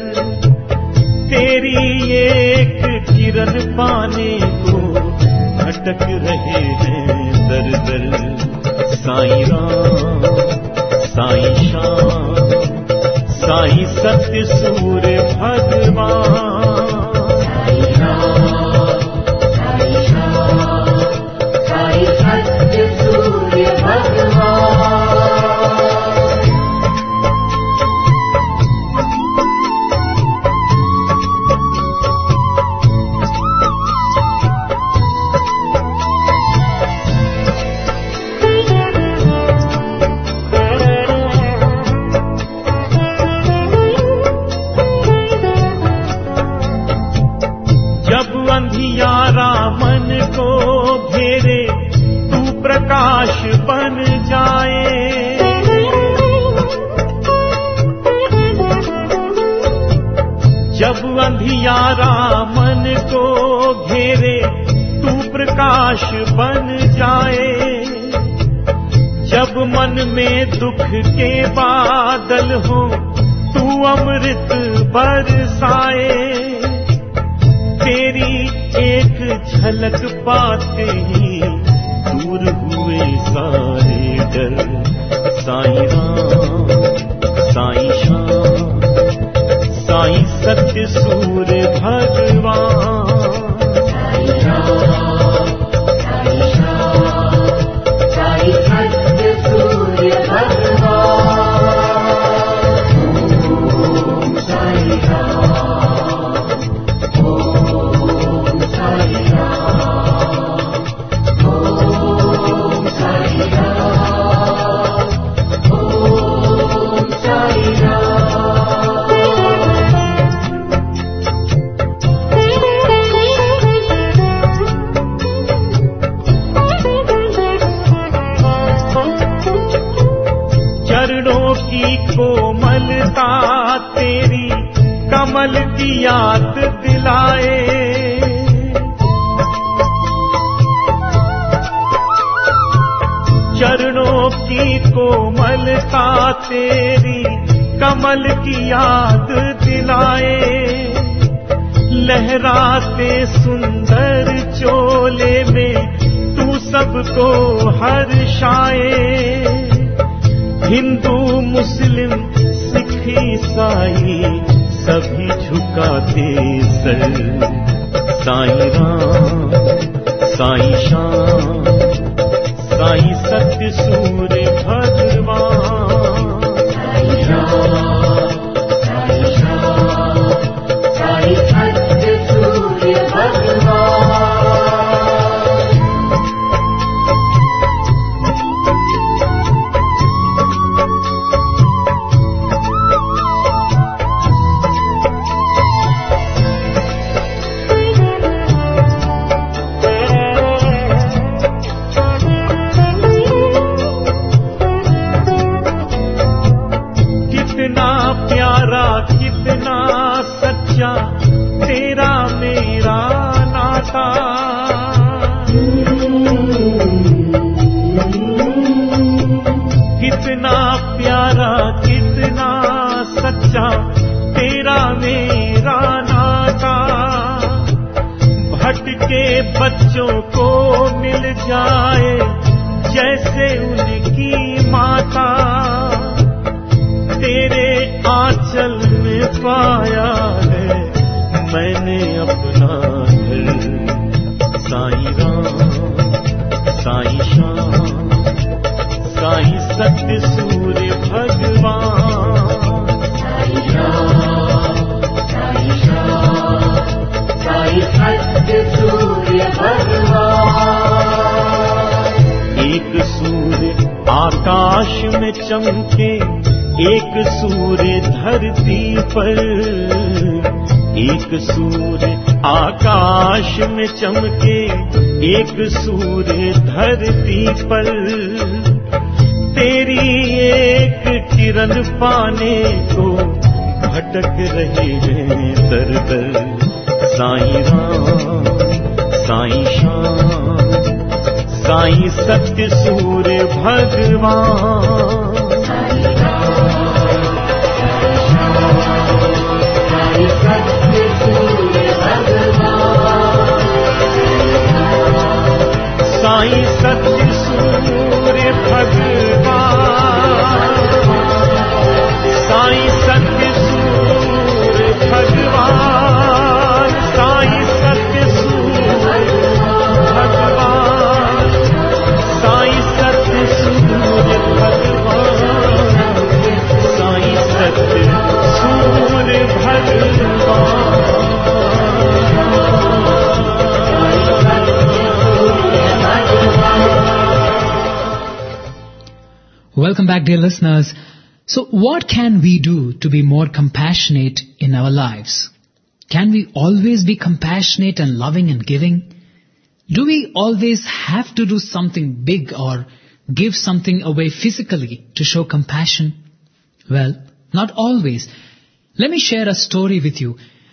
तेरी एक किरण पाने को भटक रहे हैं दर दर। साईं राम साईं श्याम साईं सत्य सूर्य भगवान, साईं राम साईं श्याम साईं सत्य सूर्य भगवान। मन को घेरे तू प्रकाश बन जाए, अंधियारा मन को घेरे तू प्रकाश बन जाए। जब मन में दुख के बादल हो तू अमृत बरसाए। तेरी एक झलक पाते ही दूर हुए सारे डर। साईं राम, साईं श्याम, साईं सत्य सूर्य भगवान। साईं राम, साईं श्याम, साईं सत्य सूर्य भगवान। ओम साईं राम, ओम साईं राम, ओम साईं राम, ओम साईं राम। चरणों की कोमलता तेरी कमल की याद दिलाए। चरणों की कोमलता तेरी कमल की याद दिलाए। लहराते सुंदर चोले में तू सबको हर्षाए। हिंदू मुस्लिम सिख ईसाई सभी झुकाते सर। साईं राम, साईं श्याम, साईं सत्य सूर्य भगवान। साईं राम, साईं श्याम, साईं सत्य सूर्य भगवान। कितना प्यारा कितना सच्चा तेरा मेरा नाता। कितना प्यारा कितना सच्चा तेरा मेरा नाता। भटके बच्चों को मिल जाए जैसे उनकी माता। तेरे आंचल में पाया है मैंने अपना घर। साईं राम, साईं श्याम, साईं सत्य सूर्य भगवान। साईं राम, साईं श्याम, साईं सत्य सूर्य भगवान। एक सूर्य आकाश में चमके, एक सूर्य धरती पर। एक सूर्य आकाश में चमके, एक सूर्य धरती पर। तेरी एक किरण पाने को भटक रहे हैं दर दर। साईं राम, साईं श्याम, साईं सत्य सूर्य भगवान। साईं राम, साईं श्याम, साईं सत्य सूर्य भगवान। साईं सत्य सूर्य भगवान। साईं सत्य सूर्य भगवान। साईं सत्य सूर्य भगवान। साईं सत्य सूर्य भगवान। साईं सत्य सूर्य भगवान। Welcome back, dear listeners. So what can we do to be more compassionate in our lives? Can we always be compassionate and loving and giving? Do we always have to do something big or give something away physically to show compassion? Well, not always. Let me share a story with you.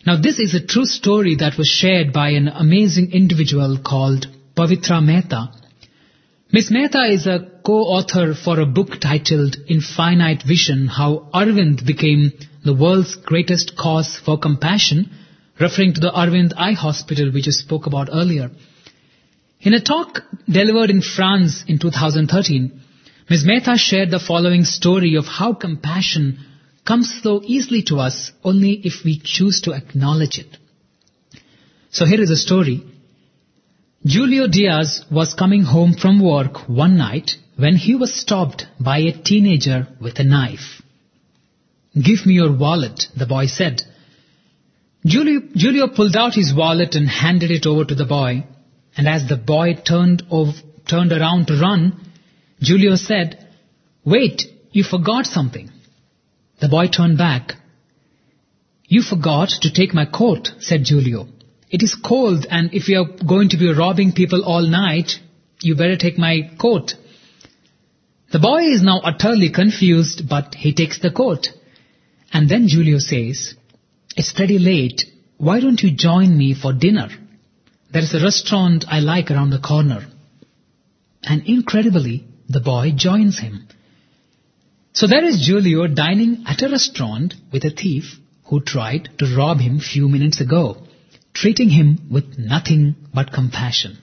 Now this is a true story that was shared by an amazing individual called Pavitra Mehta. Miss Mehta is a co-author for a book titled Infinite Vision, How Arvind Became the World's Greatest Cause for Compassion, referring to the Arvind Eye Hospital which I spoke about earlier. In a talk delivered in France in 2013, Ms. Mehta shared the following story of how compassion comes so easily to us only if we choose to acknowledge it. So here is a story. Julio Diaz was coming home from work one night when he was stopped by a teenager with a knife. "Give me your wallet," the boy said. Julio pulled out his wallet and handed it over to the boy. And as the boy turned around to run, Julio said, "Wait, you forgot something." The boy turned back. "You forgot to take my coat," said Julio. "It is cold, and if you are going to be robbing people all night, you better take my coat." The boy is now utterly confused, but he takes the coat. And then Julio says, "It's pretty late. Why don't you join me for dinner? There is a restaurant I like around the corner." And incredibly, the boy joins him. So there is Julio dining at a restaurant with a thief who tried to rob him few minutes ago, treating him with nothing but compassion.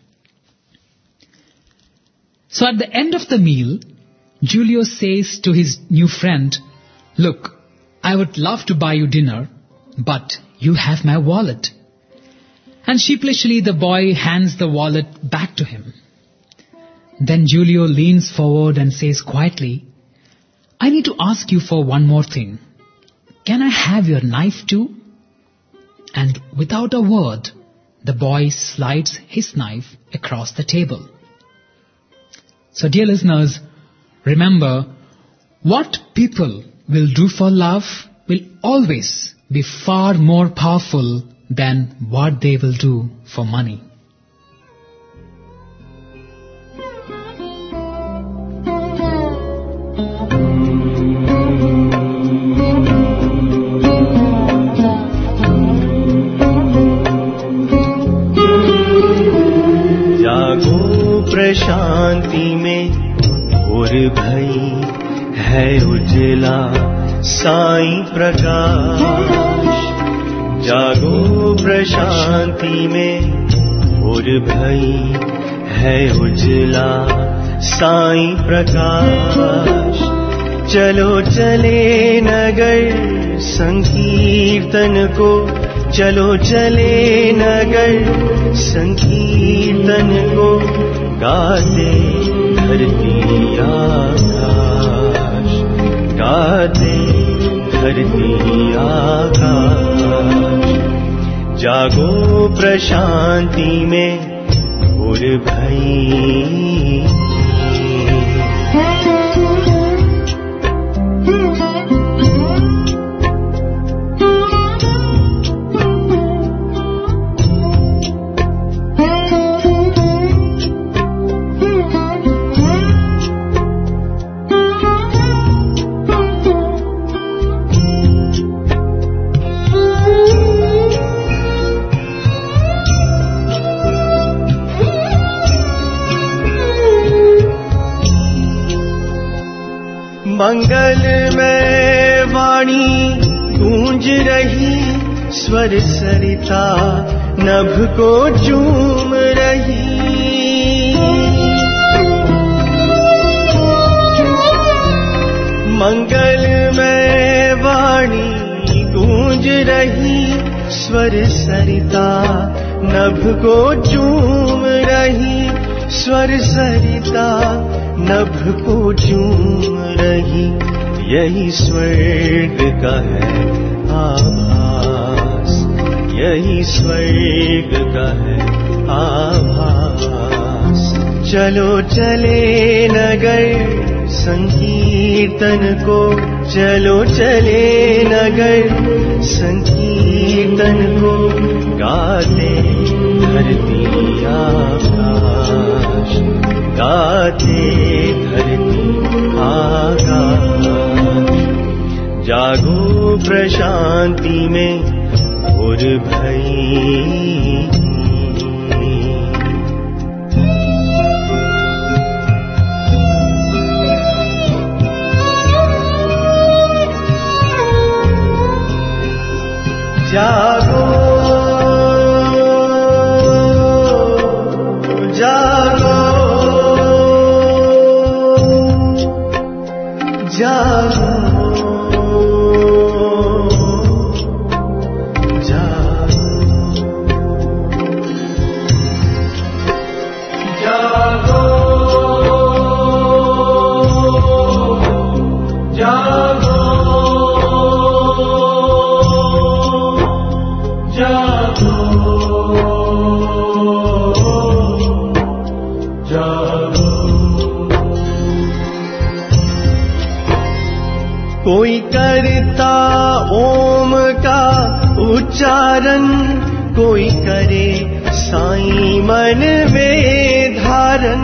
So at the end of the meal, Julio says to his new friend, "Look, I would love to buy you dinner, but you have my wallet." And sheepishly the boy hands the wallet back to him. Then Julio leans forward and says quietly, "I need to ask you for one more thing. Can I have your knife too?" And without a word, the boy slides his knife across the table. So dear listeners, remember, what people will do for love will always be far more powerful than what they will do for money. जागो प्रशांति में और भई है उजला साईं प्रकाश। जागो प्रशांति में और भई है उजला साईं प्रकाश। चलो चले नगर संकीर्तन को, चलो चले नगर संकीर्तन को, गाते धरती आकाश, गाते धरती आकाश। जागो प्रशांति में और भई। मंगल में वाणी गूंज रही, स्वर सरिता नभ को चूम रही। मंगल में वाणी गूंज रही, स्वर सरिता नभ को चूम रही, स्वर सरिता नभ को चूम रही। यही स्वर्ग का है आभास, यही स्वर्ग का है आभास। चलो चले नगर संकीर्तन को, चलो चले नगर संकीर्तन को, गाते धरती आकाश, गाते धरती आकाश। जागो प्रशांति में और भई। जागो जागो जागो कोई करता ओम का उच्चारण, कोई करे साईं मन में धारण।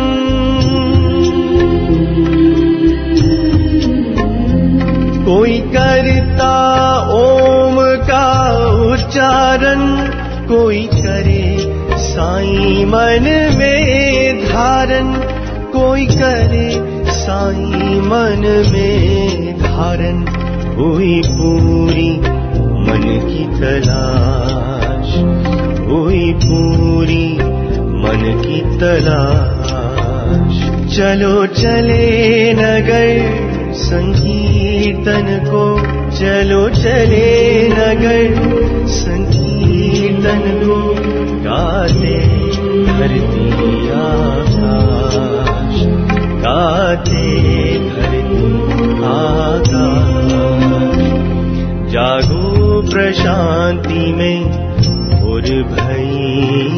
कोई करता ओम का उच्चारण, कोई करे साईं मन में धारण। कोई करे साईं मन में धारण। हुई पूरी मन की तलाश, हुई पूरी मन की तलाश। चलो चले नगर संकीर्तन को, चलो चले नगर संकीर्तन को। गाते धरती आकाश, गाते धरती आकाश। जागो प्रशांति में और भई।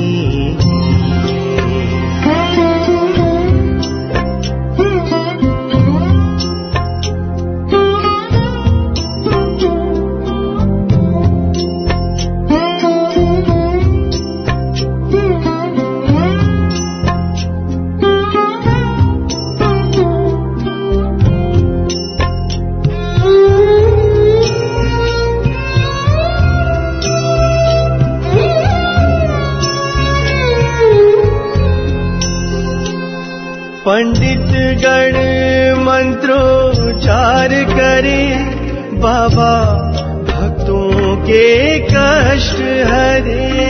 पंडित गण मंत्रोच्चार करे, बाबा भक्तों के कष्ट हरे।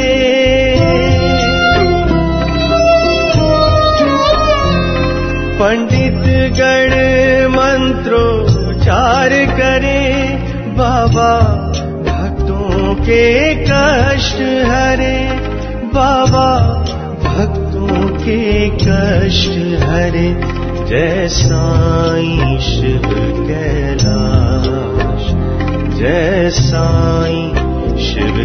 पंडित गण मंत्रोच्चार करे, बाबा भक्तों के कष्ट हरे। बाबा भक्तों के कष्ट हरे। जय साईं शिव कैलाश, जय साईं शिव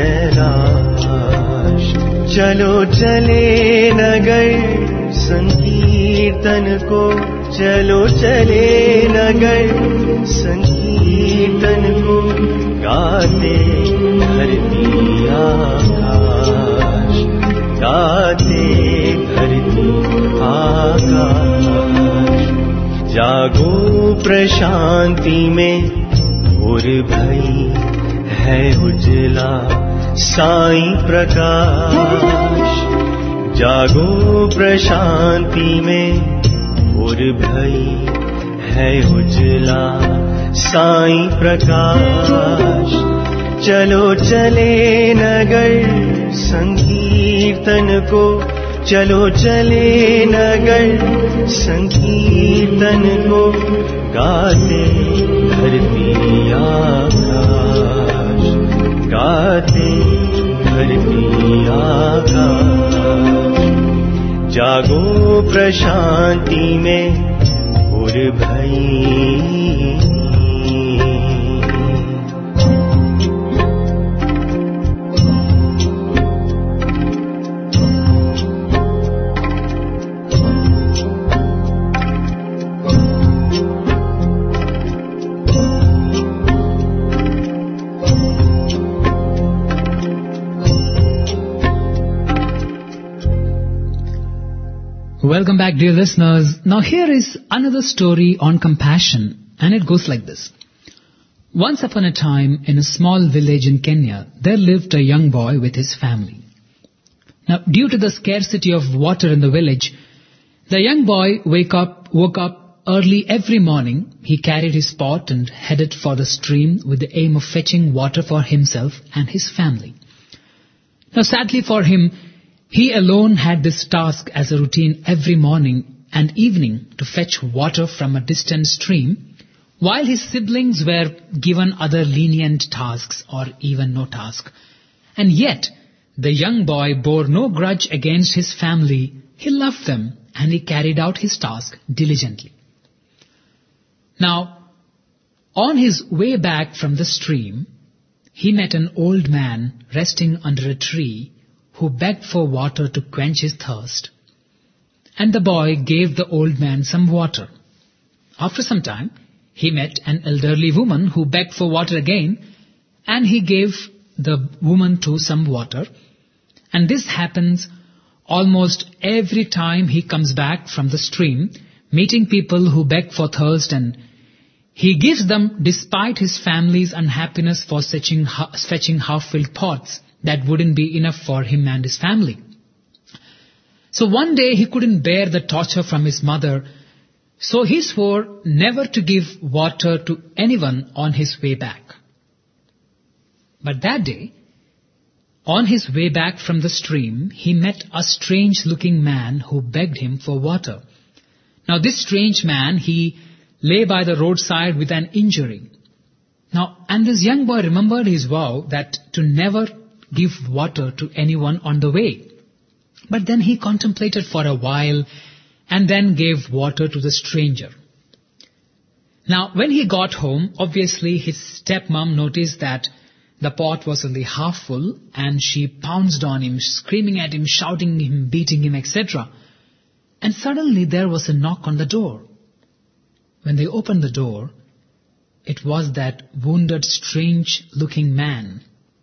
कैलाश। चलो चले नगर संकीर्तन को, चलो चले नगर संकीर्तन को। गाते धरती आकाश, गाते धरती आकाश। जागो प्रशांति में और भई है उजला साईं प्रकाश। जागो प्रशांति में और भई है उजला साईं प्रकाश। चलो चले नगर संकीर्तन को, चलो चले नगर संकीर्तन को। गाते धरती आकाश, गाते धरती आकाश। जागो प्रशांति में और भई। Welcome back, dear listeners. Now here is another story on compassion, and it goes like this. Once upon a time, in a small village in Kenya, there lived a young boy with his family. Now, due to the scarcity of water in the village, the young boy woke up early every morning. He carried his pot and headed for the stream with the aim of fetching water for himself and his family. Now, sadly for him, he alone had this task as a routine every morning and evening to fetch water from a distant stream, while his siblings were given other lenient tasks or even no task. And yet, the young boy bore no grudge against his family. He loved them and he carried out his task diligently. Now, on his way back from the stream, he met an old man resting under a tree who begged for water to quench his thirst. And the boy gave the old man some water. After some time, he met an elderly woman who begged for water again, and he gave the woman too some water. And this happens almost every time he comes back from the stream, meeting people who beg for thirst, and he gives them despite his family's unhappiness for fetching half-filled pots that wouldn't be enough for him and his family. So one day he couldn't bear the torture from his mother, so he swore never to give water to anyone on his way back. But that day, on his way back from the stream, he met a strange-looking man who begged him for water. Now this strange man, he lay by the roadside with an injury. Now, and this young boy remembered his vow that to never give water to anyone on the way. But then he contemplated for a while and then gave water to the stranger. Now, when he got home, obviously his stepmom noticed that the pot was only half full, and she pounced on him, screaming at him, shouting him, beating him, etc. And suddenly there was a knock on the door. When they opened the door, it was that wounded, strange-looking man.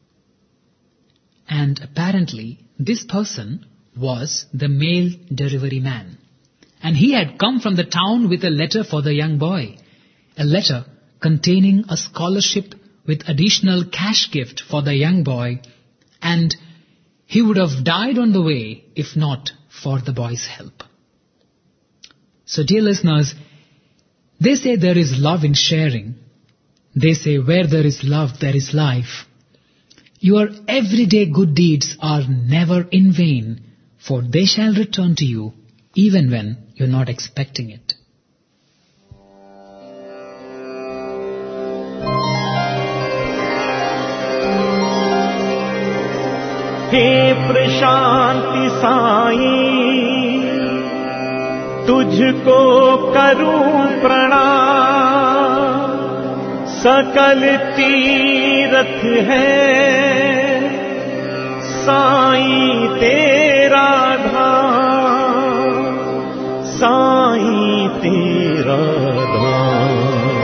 And apparently, this person was the mail delivery man. And he had come from the town with a letter for the young boy. A letter containing a scholarship with additional cash gift for the young boy. And he would have died on the way if not for the boy's help. So dear listeners, they say there is love in sharing. They say where there is love, there is life. Your everyday good deeds are never in vain, for they shall return to you even when you're not expecting it. हे प्रशांति साई तुझको करूं प्रणाम, सकल तीरथ है साई तेरा धाम, साई तेरा धाम।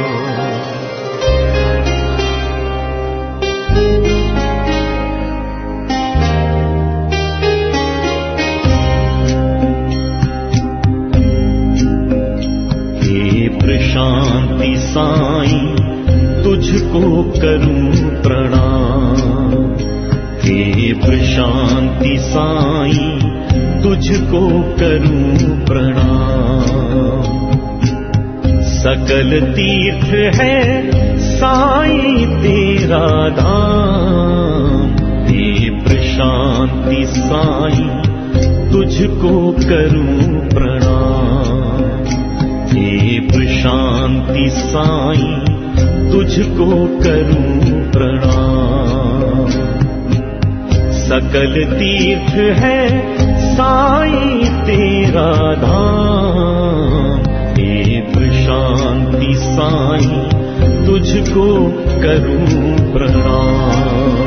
प्रशांति साई तुझको करूं प्रणाम, हे प्रशांति साई तुझको करूं प्रणाम। सकल तीर्थ है साई तेरा धाम, हे प्रशांति साई तुझको करूं प्रणाम, हे प्रशांति साई तुझको करूं प्रणाम। सकल तीर्थ है साई तेरा धाम, हे प्रशांति साई तुझको करूं प्रणाम।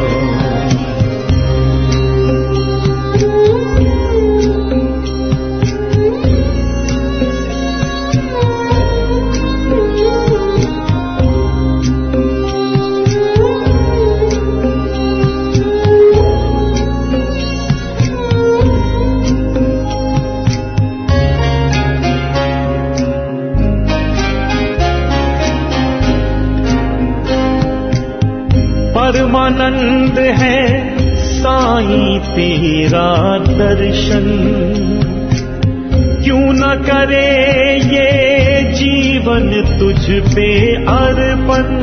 परमानंद है साईं तेरा दर्शन, क्यों न करे ये जीवन तुझ पे अर्पण।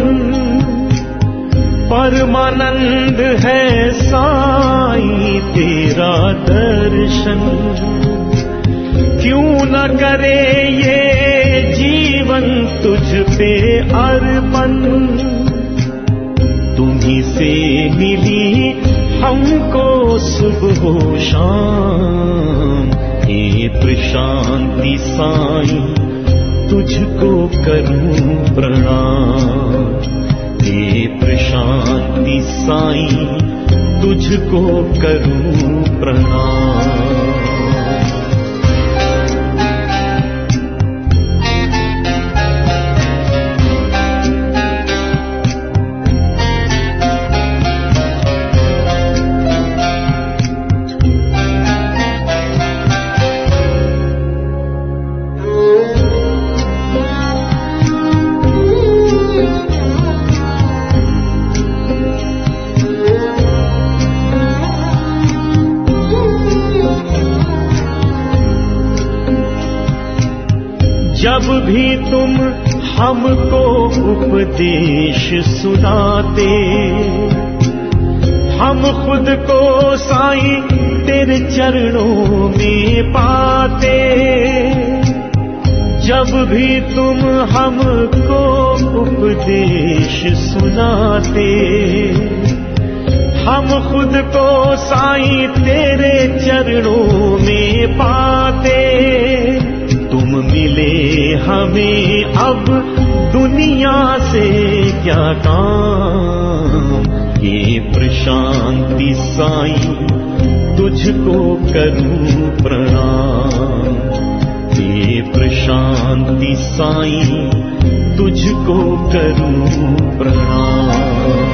परमानंद है साईं तेरा दर्शन, क्यों न करे ये जीवन तुझ पे अर्पण। तुम्हीं से मिली हमको सुबह शाम, हे प्रशांति साईं तुझको करूं प्रणाम। हे प्रशांति साईं तुझको करूं प्रणाम। जब भी तुम हमको उपदेश सुनाते, हम खुद को साईं तेरे चरणों में पाते। जब भी तुम हमको उपदेश सुनाते, हम खुद को साईं तेरे चरणों में पाते। तुम मिले हमें अब दुनिया से क्या काम, ये प्रशांति साईं तुझको करूं प्रणाम। ये प्रशांति साईं तुझको करूं प्रणाम।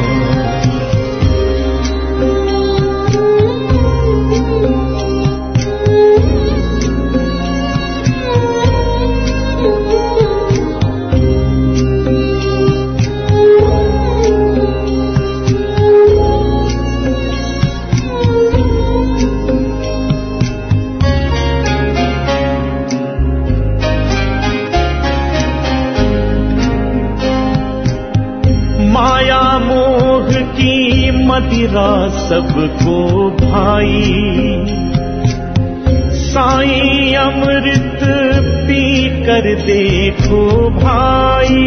माया मोह की मदिरा सबको भाई, साईं अमृत पी कर देखो भाई।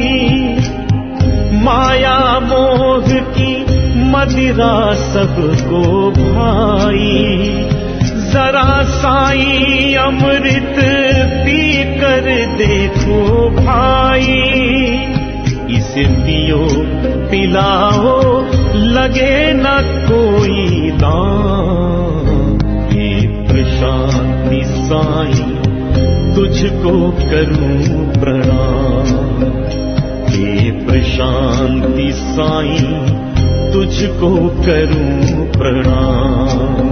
माया मोह की मदिरा सबको भाई, जरा साईं अमृत पी कर देखो भाई। इसे पियो पिलाओ लगे न कोई दाम, हे प्रशांति साईं तुझको करूं प्रणाम। हे प्रशांति साईं तुझको करूं प्रणाम।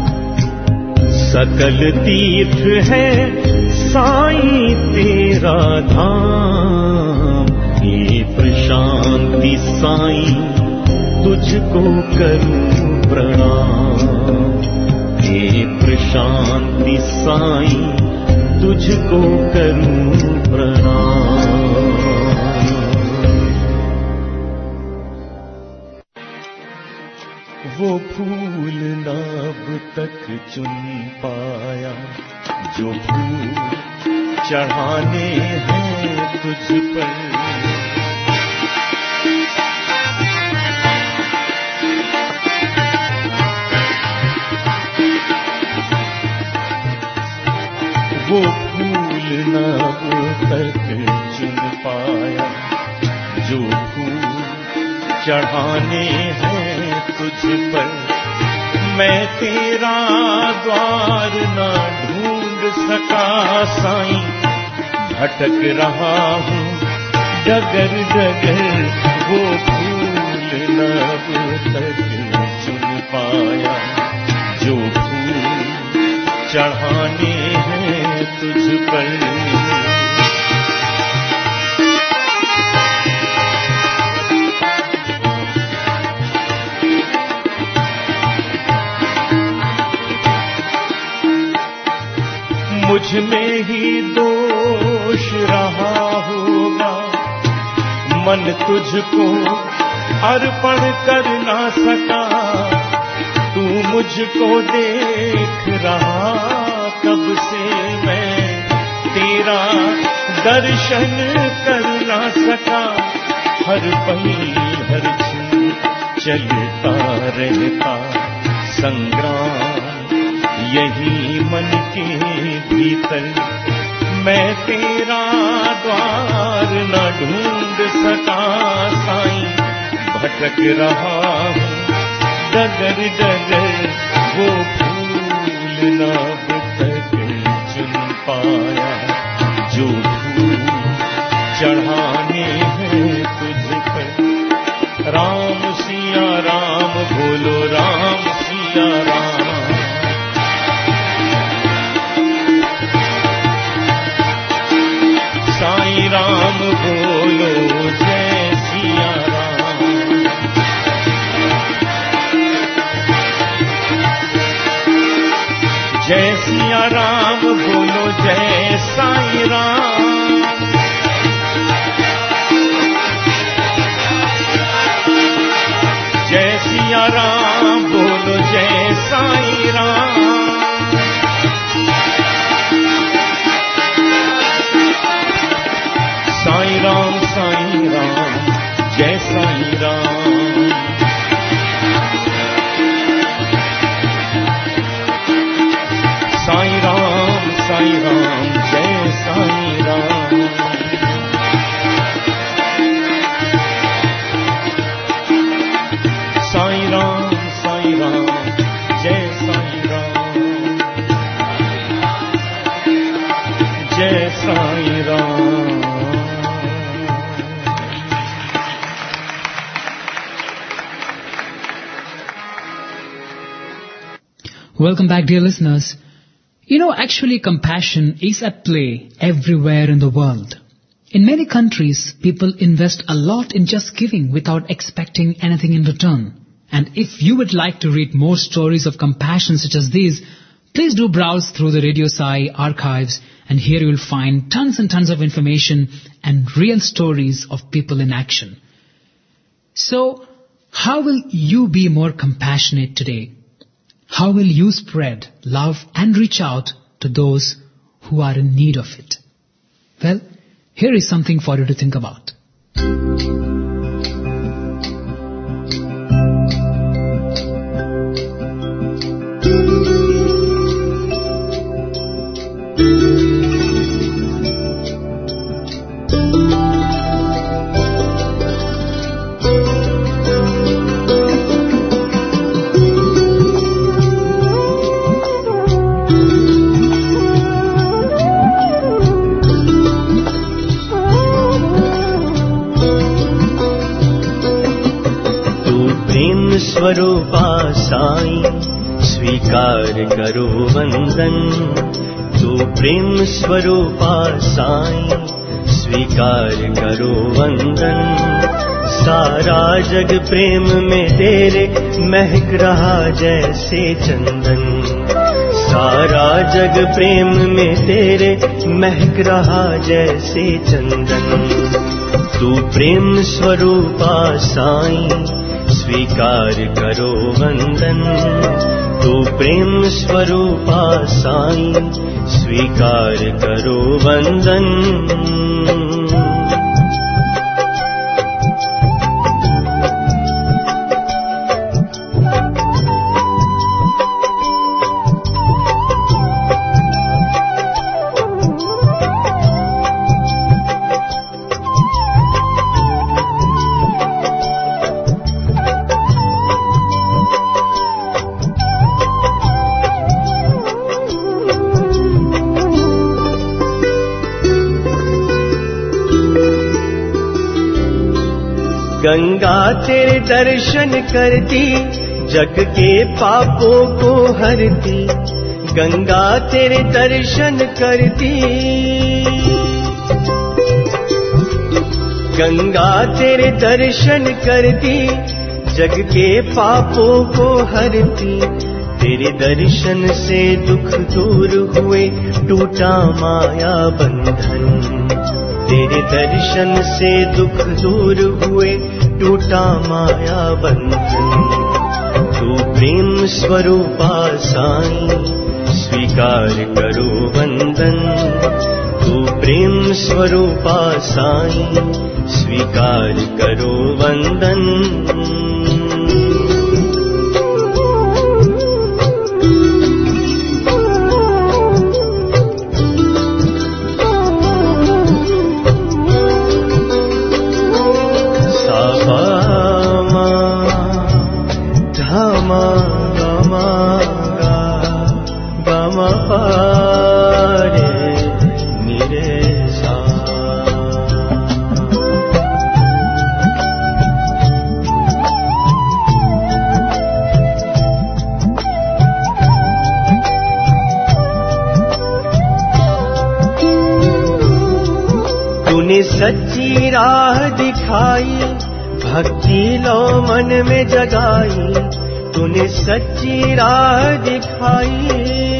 सकल तीर्थ है साईं तेरा धाम, हे प्रशांति साईं तुझको करूं प्रणाम। हे प्रशांति साईं तुझको करूं प्रणाम। वो फूल ना अब तक चुन पाया, जो फूल चढ़ाने हैं तुझ पर। वो फूल न अब तक चुन पाया, जो फूल चढ़ाने हैं तुझ पर। मैं तेरा द्वार न ढूंढ सका साईं, भटक रहा हूँ डगर डगर। वो फूल न अब तक चुन पाया, जो फूल चढ़ाने हैं तुझ पर। मुझ में ही दोष रहा होगा, मन तुझको अर्पण कर ना सका। तू मुझको देख रहा कब से, मैं तेरा दर्शन कर ना सका। हर पल हर क्षण चलता रहता संग्राम यही मन के भीतर। मैं तेरा द्वार न ढूंढ सका साईं, भटक रहा हूँ डगर डगर, वो फूल न अब तक चुन पाया जो फूल चढ़ाने हैं तुझ पर। राम सिया राम बोलो, राम सिया राम। साईं राम बोलो, जय सिया राम। जय सिया राम बोलो, जय साईं राम। जय सिया राम बोलो, जय साईं राम। साईं राम जय साईं राम। साईं राम जय साईं राम। साईं राम जय साईं राम। जय Sai Ram. Welcome back, dear listeners. You know, actually compassion is at play everywhere in the world. In many countries, people invest a lot in just giving without expecting anything in return. And if you would like to read more stories of compassion such as these, please do browse through the Radio Sai archives, and here you will find tons and tons of information and real stories of people in action. So, how will you be more compassionate today? How will you spread love and reach out to those who are in need of it? Well, here is something for you to think about. स्वरूपा साईं स्वीकार करो वंदन। तू प्रेम स्वरूपा साईं स्वीकार करो वंदन। सारा जग प्रेम में तेरे महक रहा जैसे चंदन। सारा जग प्रेम में तेरे महक रहा जैसे चंदन। तू प्रेम स्वरूपा साईं स्वीकार करो वंदन। तू प्रेम स्वरूपा साईं स्वीकार करो वंदन। गंगा तेरे दर्शन करती जग के पापों को हरती। गंगा तेरे दर्शन करती। गंगा तेरे दर्शन करती जग के पापों को हरती। तेरे दर्शन से दुख दूर हुए, टूटा माया बंधन। तेरे दर्शन से दुख दूर हुए, टूटा माया बंधन। तू प्रेम स्वरूपा साईं, स्वीकार करो वंदन। तू प्रेम स्वरूपा साईं, स्वीकार करो वंदन। सच्ची राह दिखाई, भक्ति लो मन में जगाई। तूने सच्ची राह दिखाई,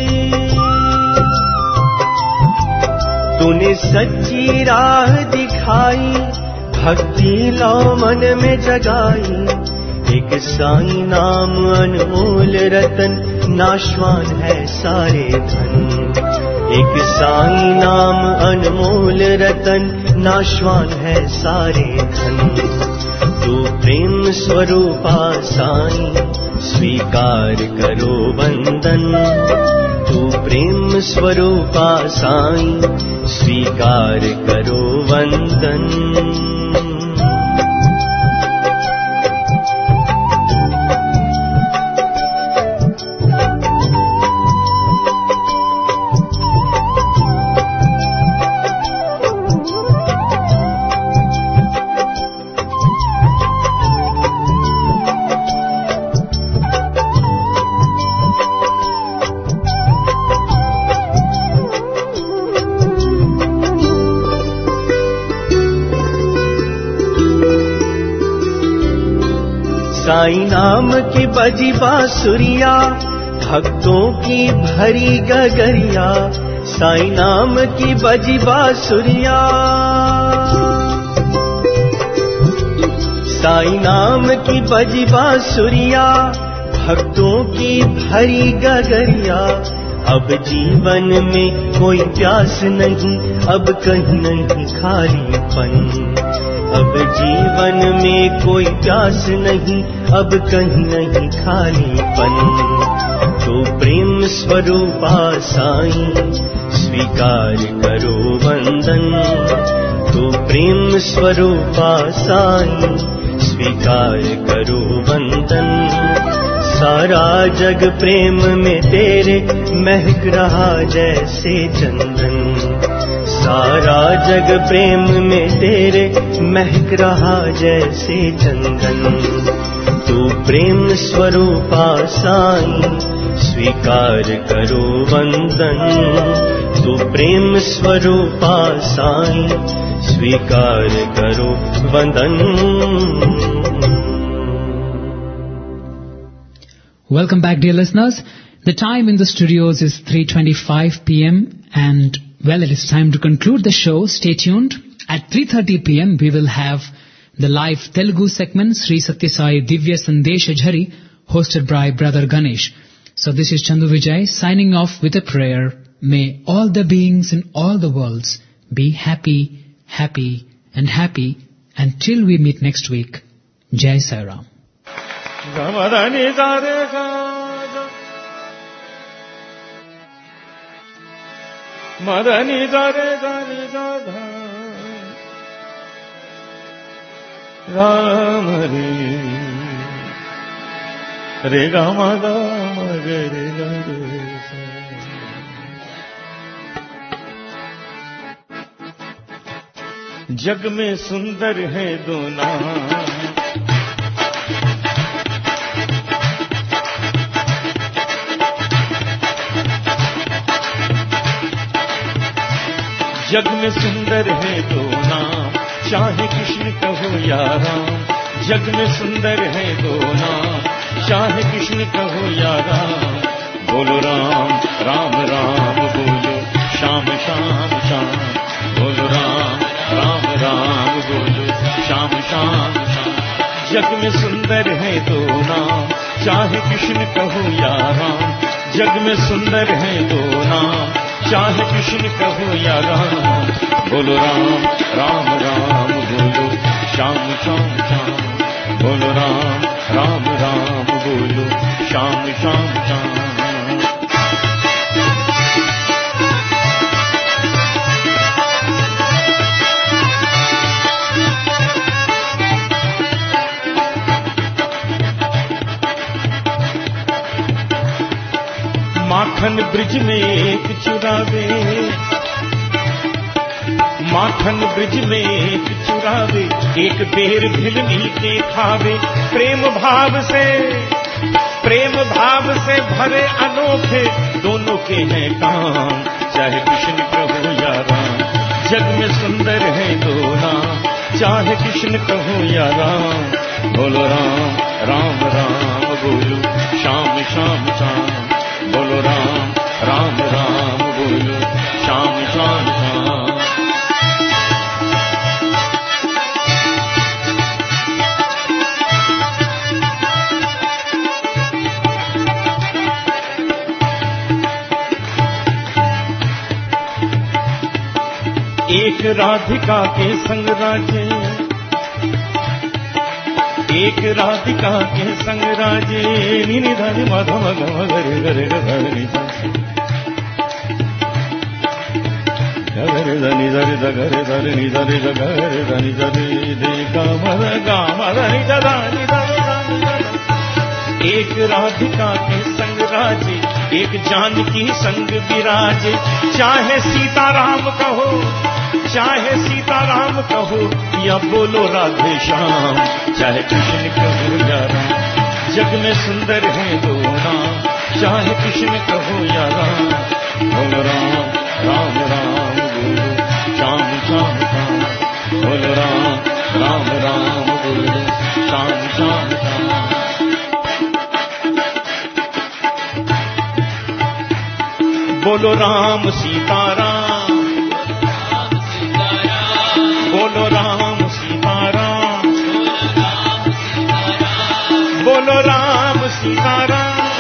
तूने सच्ची राह दिखाई, भक्ति लो मन में जगाई। एक साईं नाम अनमोल रतन, नाशवान है सारे धन। एक साईं नाम अनमोल रतन, नाशवान है सारे धन। तू प्रेम स्वरूपा साईं, स्वीकार करो वंदन। तू प्रेम स्वरूपा साईं, स्वीकार करो वंदन। साईं नाम की बजी बांसुरिया, भक्तों की भरी गगरिया। साईं नाम की बजी बांसुरिया, साईं नाम की बजी बांसुरिया, भक्तों की भरी गगरिया। अब जीवन में कोई प्यास नहीं, अब कहीं नहीं खालीपन। अब जीवन में कोई प्यास नहीं, अब कहीं नहीं खालीपन। तो प्रेम स्वरूपा साईं, स्वीकार करो वंदन। तो प्रेम स्वरूपा साईं, स्वीकार करो वंदन। सारा जग प्रेम में तेरे महक रहा जैसे चंदन। सारा जग प्रेम में तेरे महक रहा जैसे चंदन। तू प्रेम स्वरूपा साईं, स्वीकार करो वंदन। तू प्रेम स्वरूपा साईं, स्वीकार करो वंदन। Welcome back, dear listeners. The time in the studios is 3:25 p.m. and well, it is time to conclude the show. Stay tuned. At 3:30 p.m. we will have the live Telugu segment Sri Satya Sai Divya Sandesha Jhari, hosted by Brother Ganesh. So this is Chandu Vijay signing off with a prayer. May all the beings in all the worlds be happy, happy and happy until we meet next week. Jai Sai Ram. Gamadani Zare Ga Madani Zare Zare Zadha Ram Re Re Ga Ma Ga Ma Ga Re Ga Re Sa. जग में सुंदर है दो नाम, जग में सुंदर है दो नाम, चाहे कृष्ण कहो या राम। जग में सुंदर है दो नाम, चाहे कृष्ण कहो या राम। बोलो राम राम राम बोलो श्याम श्याम श्याम बोलो राम राम राम बोलो श्याम श्याम श्याम। जग में सुंदर है दो नाम चाहे कृष्ण कहो या राम, जग में सुंदर है दो नाम चाहे कृष्ण कहो या राम। बोलो राम राम राम बोलो श्याम श्याम श्याम बोलो राम राम राम बोलो श्याम श्याम श्याम। माखन ब्रिज में एक चुरावे, माखन ब्रिज में एक चुरावे, एक बेर भिलनी के खावे। प्रेम भाव से भरे अनोखे दोनों के हैं काम चाहे कृष्ण कहो या राम। जग में सुंदर है दो नाम चाहे कृष्ण कहो या राम। बोलो राम राम राम बोलो श्याम श्याम श्याम बोलो राम राम राम बोलो श्याम श्याम श्याम। एक राधिका के संग राजे, एक राधिका के संग राजे नी धनि मधम गम गरे गरे गरे गरे धनि धरि गरे धरि नि धरि गरे धनि धरि दे गम गम धनि धनि धनि। एक राधिका के संग राजे एक जानकी संग विराजे। चाहे सीताराम कहो चाहे सीताराम कहो या बोलो राधे श्याम चाहे कृष्ण कहो या राम। जग में सुंदर है दो नाम चाहे कृष्ण कहो या राम। बोलो राम राम राम बोलो श्याम श्याम श्याम बोलो राम राम राम बोलो श्याम श्याम श्याम। बोलो राम सीताराम बोलो राम सीताराम बोलो राम सीताराम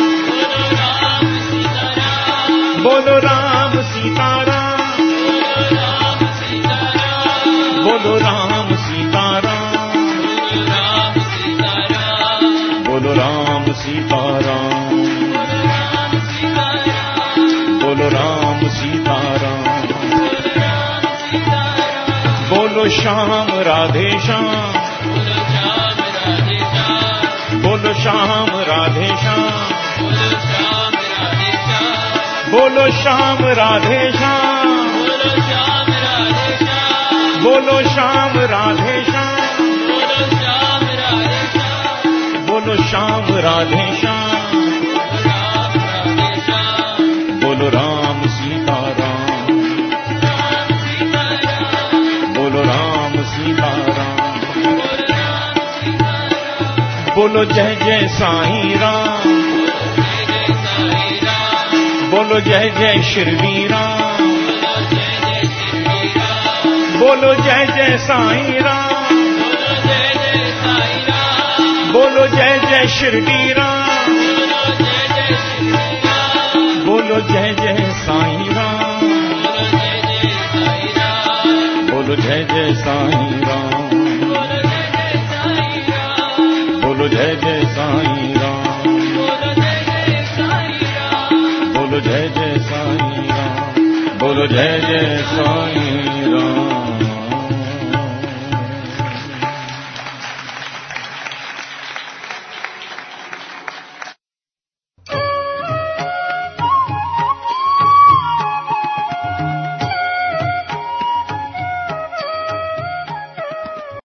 बोलो राम सीताराम बोलो राम सीताराम बोलो राम सीताराम बोलो राम सीताराम बोलो श्याम राधे श्याम बोलो श्याम राधे श्याम बोलो श्याम राधे श्याम बोलो श्याम राधे श्याम बोलो श्याम राधे श्याम बोलो राम सीताराम बोलो राम सीताराम बोलो जय जय साईं राम बोलो जय जय शिरडी राम बोलो जय जय साईं राम बोलो जय जय शिरडी राम बोलो जय जय साईं राम बोलो जय जय साईं राम बोलो जय जय साईं राम बोलो जय जय साईं राम बोलो जय जय साईं।